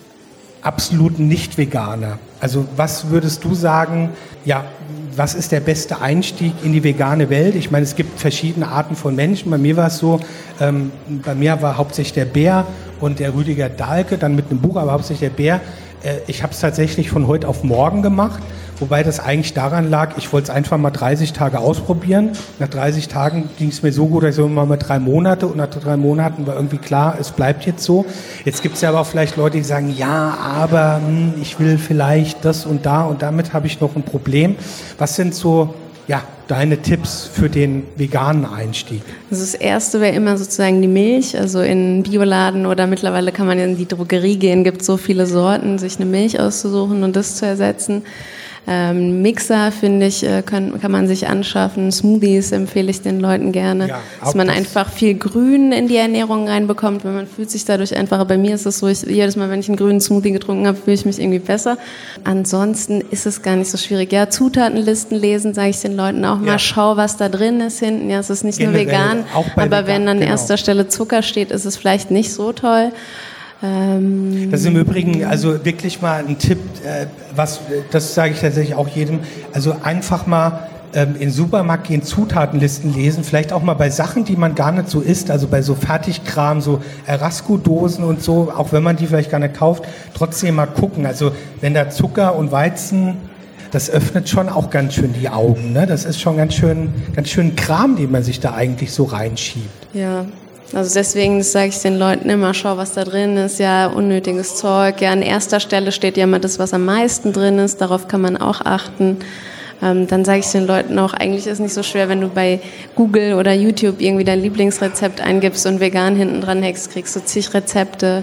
absoluten Nicht-Veganer. Also was würdest du sagen, ja, was ist der beste Einstieg in die vegane Welt? Ich meine, es gibt verschiedene Arten von Menschen. Bei mir war es so, ähm, bei mir war hauptsächlich der Bär und der Rüdiger Dahlke, dann mit einem Buch, aber hauptsächlich der Bär. Äh, ich habe es tatsächlich von heute auf morgen gemacht, wobei das eigentlich daran lag, ich wollte es einfach mal dreißig Tage ausprobieren. Nach dreißig Tagen ging es mir so gut, dass ich so mal mal drei Monate und nach drei Monaten war irgendwie klar, es bleibt jetzt so. Jetzt gibt es ja aber auch vielleicht Leute, die sagen, ja, aber hm, ich will vielleicht das und da und damit habe ich noch ein Problem. Was sind so, ja, deine Tipps für den veganen Einstieg? Also das erste wäre immer sozusagen die Milch, also in Bioladen oder mittlerweile kann man in die Drogerie gehen, gibt so viele Sorten, sich eine Milch auszusuchen und das zu ersetzen. Ähm, Mixer, finde ich, äh, kann, kann man sich anschaffen. Smoothies empfehle ich den Leuten gerne. Ja, dass man das einfach viel Grün in die Ernährung reinbekommt, weil man fühlt sich dadurch einfacher. Bei mir ist es so, ich, jedes Mal, wenn ich einen grünen Smoothie getrunken habe, fühle ich mich irgendwie besser. Ansonsten ist es gar nicht so schwierig. Ja, Zutatenlisten lesen, sage ich den Leuten auch mal. Ja. Schau, was da drin ist hinten. Ja, es ist nicht Generell, nur vegan, aber vegan, wenn an genau. erster Stelle Zucker steht, ist es vielleicht nicht so toll. Das ist im Übrigen also wirklich mal ein Tipp, äh, was, das sage ich tatsächlich auch jedem, also einfach mal ähm, in den Supermarkt gehen, Zutatenlisten lesen, vielleicht auch mal bei Sachen, die man gar nicht so isst, also bei so Fertigkram, so Erasco-Dosen und so, auch wenn man die vielleicht gar nicht kauft, trotzdem mal gucken, also wenn da Zucker und Weizen das öffnet schon auch ganz schön die Augen. Ne? Das ist schon ganz schön, ganz schön Kram, den man sich da eigentlich so reinschiebt. Ja, also deswegen sage ich den Leuten immer, schau, was da drin ist, ja, unnötiges Zeug. Ja, an erster Stelle steht ja immer das, was am meisten drin ist, darauf kann man auch achten. Ähm, dann sage ich den Leuten auch, eigentlich ist es nicht so schwer, wenn du bei Google oder YouTube irgendwie dein Lieblingsrezept eingibst und vegan hinten dran hängst, kriegst du zig Rezepte.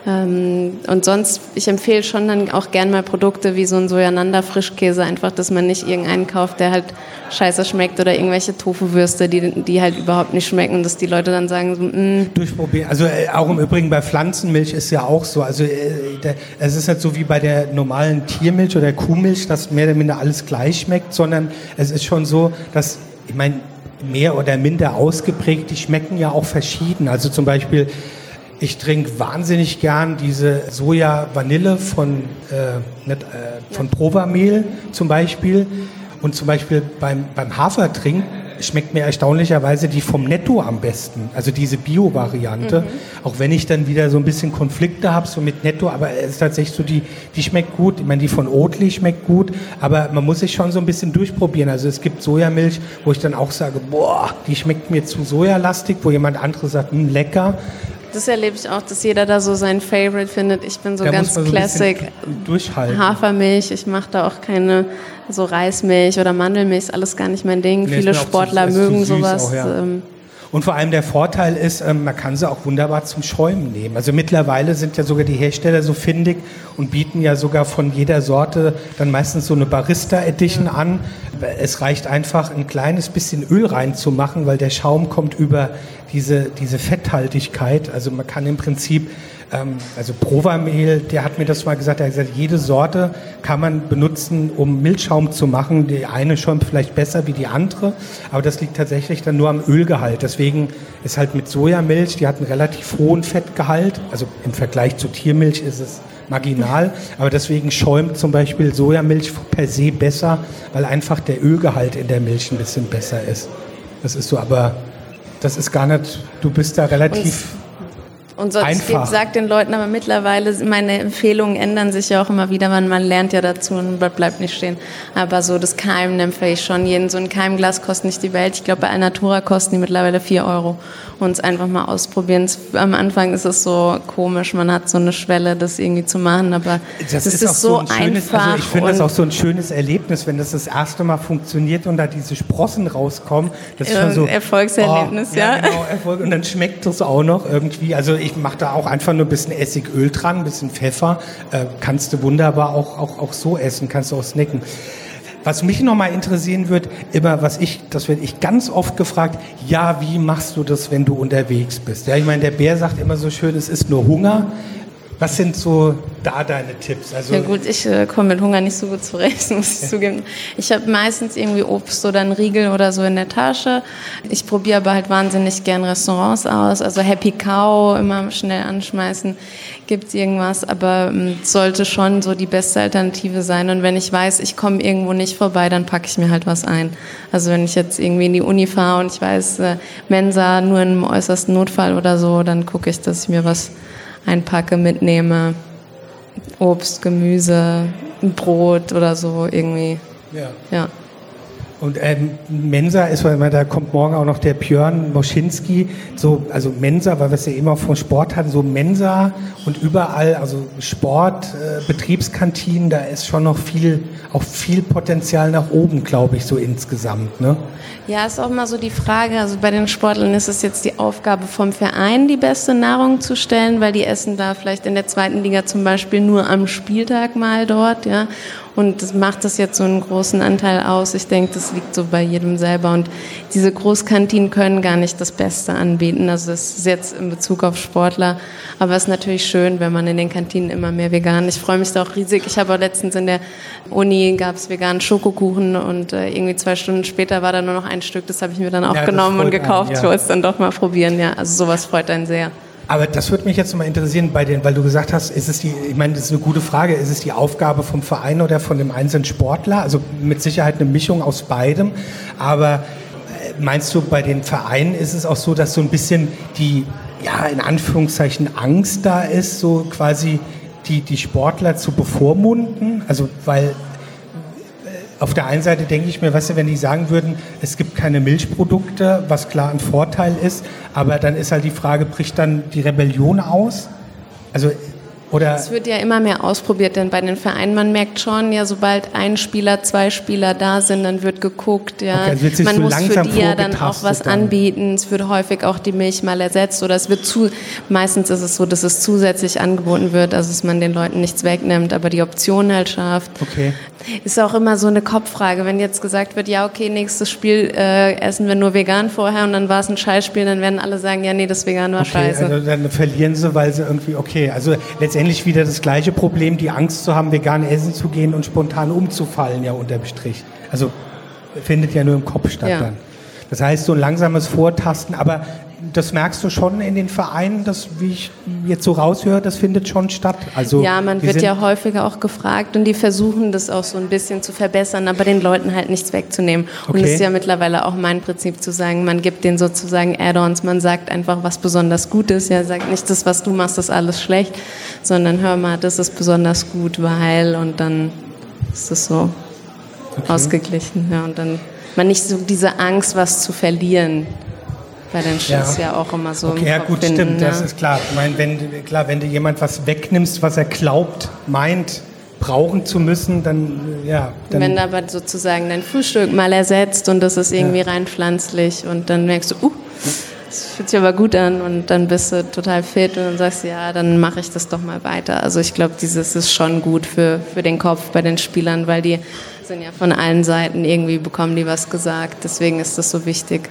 Ähm, und sonst, ich empfehle schon dann auch gern mal Produkte wie so ein Sojananda-Frischkäse, einfach, dass man nicht irgendeinen kauft, der halt scheiße schmeckt oder irgendwelche Tofu-Würste, die, die halt überhaupt nicht schmecken, dass die Leute dann sagen so, mh. Durchprobieren. Also äh, auch im Übrigen bei Pflanzenmilch ist ja auch so, also äh, der, es ist halt so wie bei der normalen Tiermilch oder Kuhmilch, dass mehr oder minder alles gleich schmeckt, sondern es ist schon so, dass, ich meine, mehr oder minder ausgeprägt, die schmecken ja auch verschieden. Also zum Beispiel, ich trinke wahnsinnig gern diese Soja-Vanille von, äh, nicht, äh, von Provamehl zum Beispiel. Und zum Beispiel beim, beim Hafertrink schmeckt mir erstaunlicherweise die vom Netto am besten. Also diese Bio-Variante. Mhm. Auch wenn ich dann wieder so ein bisschen Konflikte habe, so mit Netto. Aber es ist tatsächlich so, die, die schmeckt gut. Ich meine, die von Oatly schmeckt gut. Aber man muss sich schon so ein bisschen durchprobieren. Also es gibt Sojamilch, wo ich dann auch sage, boah, die schmeckt mir zu sojalastig. Wo jemand anderes sagt, hm, lecker. Das erlebe ich auch, dass jeder da so sein Favorite findet. Ich bin so da ganz so Classic Hafermilch. Ich mache da auch keine so Reismilch oder Mandelmilch, ist alles gar nicht mein Ding. Nee, viele Sportler zu, mögen sowas. Auch, ja. ähm, Und vor allem der Vorteil ist, ähm, man kann sie auch wunderbar zum Schäumen nehmen. Also mittlerweile sind ja sogar die Hersteller so findig und bieten ja sogar von jeder Sorte dann meistens so eine Barista-Edition ja. an. Es reicht einfach, ein kleines bisschen Öl reinzumachen, weil der Schaum kommt über diese, diese Fetthaltigkeit. Also man kann im Prinzip, ähm, also Provamehl, der hat mir das mal gesagt, er hat gesagt, jede Sorte kann man benutzen, um Milchschaum zu machen. Die eine schäumt vielleicht besser wie die andere, aber das liegt tatsächlich dann nur am Ölgehalt. Deswegen ist halt mit Sojamilch, die hat einen relativ hohen Fettgehalt, also im Vergleich zu Tiermilch ist es marginal, aber deswegen schäumt zum Beispiel Sojamilch per se besser, weil einfach der Ölgehalt in der Milch ein bisschen besser ist. Das ist so, aber das ist gar nicht, du bist da relativ und sonst einfach. Ich sage den Leuten aber mittlerweile, meine Empfehlungen ändern sich ja auch immer wieder, man, man lernt ja dazu und bleibt nicht stehen. Aber so das Keimen empfehle ich schon jeden. So ein Keimglas kostet nicht die Welt. Ich glaube, bei Alnatura kosten die mittlerweile vier Euro. Und es einfach mal ausprobieren. Am Anfang ist es so komisch, man hat so eine Schwelle, das irgendwie zu machen, aber das, das ist, ist so, so ein schönes, einfach. Also ich finde das auch so ein schönes Erlebnis, wenn das das erste Mal funktioniert und da diese Sprossen rauskommen. Das ist schon so Erfolgserlebnis, oh, ja. Ja, genau, Erfolg. Und dann schmeckt das auch noch irgendwie. Also ich mache da auch einfach nur ein bisschen Essigöl dran, ein bisschen Pfeffer. Äh, kannst du wunderbar auch, auch, auch so essen, kannst du auch snacken. Was mich nochmal interessieren wird, immer, was ich, das werde ich ganz oft gefragt, ja, wie machst du das, wenn du unterwegs bist? Ja, ich meine, der Bär sagt immer so schön, es ist nur Hunger. Was sind so da deine Tipps? Also ja gut, ich äh, komme mit Hunger nicht so gut zurecht, muss ich zugeben. Ich habe meistens irgendwie Obst oder einen Riegel oder so in der Tasche. Ich probiere aber halt wahnsinnig gern Restaurants aus. Also Happy Cow immer schnell anschmeißen, gibt's irgendwas. Aber ähm, sollte schon so die beste Alternative sein. Und wenn ich weiß, ich komme irgendwo nicht vorbei, dann packe ich mir halt was ein. Also wenn ich jetzt irgendwie in die Uni fahre und ich weiß, äh, Mensa nur im äußersten Notfall oder so, dann gucke ich, dass ich mir was einpacke, mitnehme, Obst, Gemüse, ein Brot oder so irgendwie. Ja. ja. Und ähm, Mensa ist, weil da kommt morgen auch noch der Björn Moschinski, so, also Mensa, weil wir es ja immer vom Sport hatten, so Mensa und überall, also Sport, äh, Betriebskantinen, da ist schon noch viel, auch viel Potenzial nach oben, glaube ich, so insgesamt, ne? Ja, ist auch mal so die Frage, also bei den Sportlern ist es jetzt die Aufgabe vom Verein, die beste Nahrung zu stellen, weil die essen da vielleicht in der zweiten Liga zum Beispiel nur am Spieltag mal dort, ja. Und das macht das jetzt so einen großen Anteil aus. Ich denke, das liegt so bei jedem selber. Und diese Großkantinen können gar nicht das Beste anbieten. Also das ist jetzt in Bezug auf Sportler. Aber es ist natürlich schön, wenn man in den Kantinen immer mehr vegan. Ich freue mich da auch riesig. Ich habe auch letztens in der Uni gab es veganen Schokokuchen und äh, irgendwie zwei Stunden später war da nur noch ein Stück. Das habe ich mir dann auch ja, genommen und gekauft. Einen, ja. Ich wollte es dann doch mal probieren. Ja, also sowas freut einen sehr. Aber das würde mich jetzt mal interessieren, bei den, weil du gesagt hast, ist es die, ich meine, das ist eine gute Frage, ist es die Aufgabe vom Verein oder von dem einzelnen Sportler? Also mit Sicherheit eine Mischung aus beidem. Aber meinst du, bei den Vereinen ist es auch so, dass so ein bisschen die, ja, in Anführungszeichen Angst da ist, so quasi die, die Sportler zu bevormunden? Also, weil auf der einen Seite denke ich mir, weißt du, wenn die sagen würden, es gibt keine Milchprodukte, was klar ein Vorteil ist, aber dann ist halt die Frage, bricht dann die Rebellion aus? Also, oder? Es wird ja immer mehr ausprobiert, denn bei den Vereinen, man merkt schon, ja, sobald ein Spieler, zwei Spieler da sind, dann wird geguckt, ja, okay, also man so muss für die ja dann auch was dann anbieten, es wird häufig auch die Milch mal ersetzt oder es wird zu, meistens ist es so, dass es zusätzlich angeboten wird, also dass man den Leuten nichts wegnimmt, aber die Option halt schafft. Okay. Ist auch immer so eine Kopffrage, wenn jetzt gesagt wird, ja, okay, nächstes Spiel äh, essen wir nur vegan vorher und dann war es ein Scheißspiel, dann werden alle sagen, ja, nee, das Vegan war okay, scheiße. Also dann verlieren sie, weil sie irgendwie, okay, also letztendlich wieder das gleiche Problem, die Angst zu haben, vegan essen zu gehen und spontan umzufallen, ja, unterm Strich. Also findet ja nur im Kopf statt ja. dann. Das heißt, so ein langsames Vortasten, aber das merkst du schon in den Vereinen, das, wie ich jetzt so raushöre, das findet schon statt. Also ja, man wird ja häufiger auch gefragt und die versuchen das auch so ein bisschen zu verbessern, aber den Leuten halt nichts wegzunehmen. Okay. Und es ist ja mittlerweile auch mein Prinzip zu sagen, man gibt denen sozusagen Add-ons, man sagt einfach, was besonders gut ist. Ja, sagt nicht, das, was du machst, ist alles schlecht, sondern hör mal, das ist besonders gut, weil, und dann ist es so okay. ausgeglichen. Ja, und dann man nicht so diese Angst, was zu verlieren. Bei den ja. ist ja auch immer so. Okay, ja gut, finden, stimmt, ja. das ist klar. Ich meine, wenn, klar, wenn du jemand was wegnimmst, was er glaubt, meint, brauchen zu müssen, dann, ja. Dann wenn du aber sozusagen dein Frühstück mal ersetzt und das ist irgendwie ja. rein pflanzlich und dann merkst du, uh, das fühlt sich aber gut an und dann bist du total fit und dann sagst du, ja, dann mache ich das doch mal weiter. Also ich glaube, dieses ist schon gut für, für den Kopf bei den Spielern, weil die sind ja von allen Seiten irgendwie, bekommen die was gesagt. Deswegen ist das so wichtig.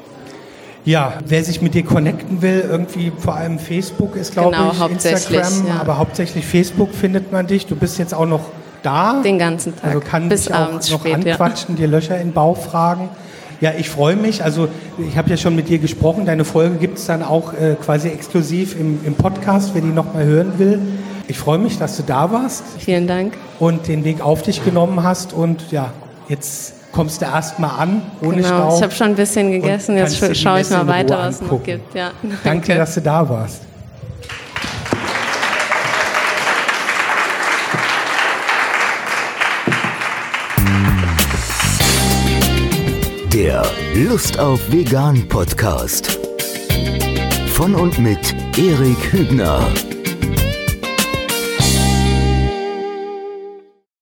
Ja, wer sich mit dir connecten will, irgendwie vor allem Facebook ist, glaube genau, ich, hauptsächlich, Instagram, ja. aber hauptsächlich Facebook findet man dich. Du bist jetzt auch noch da. Den ganzen Tag, also kann bis dich auch abends noch spät, anquatschen, ja. dir Löcher in den Bauch fragen. Ja, ich freue mich. Also ich habe ja schon mit dir gesprochen. Deine Folge gibt es dann auch äh, quasi exklusiv im, im Podcast, wer die noch mal hören will. Ich freue mich, dass du da warst. Vielen Dank. Und den Weg auf dich genommen hast. Und ja, jetzt kommst du erst mal an, ohne genau. Stau. Ich habe schon ein bisschen gegessen, jetzt schaue ich mal weiter, was es noch gibt. Ja. Danke dir, dass du da warst. Der Lust auf Vegan Podcast. Von und mit Erik Hübner.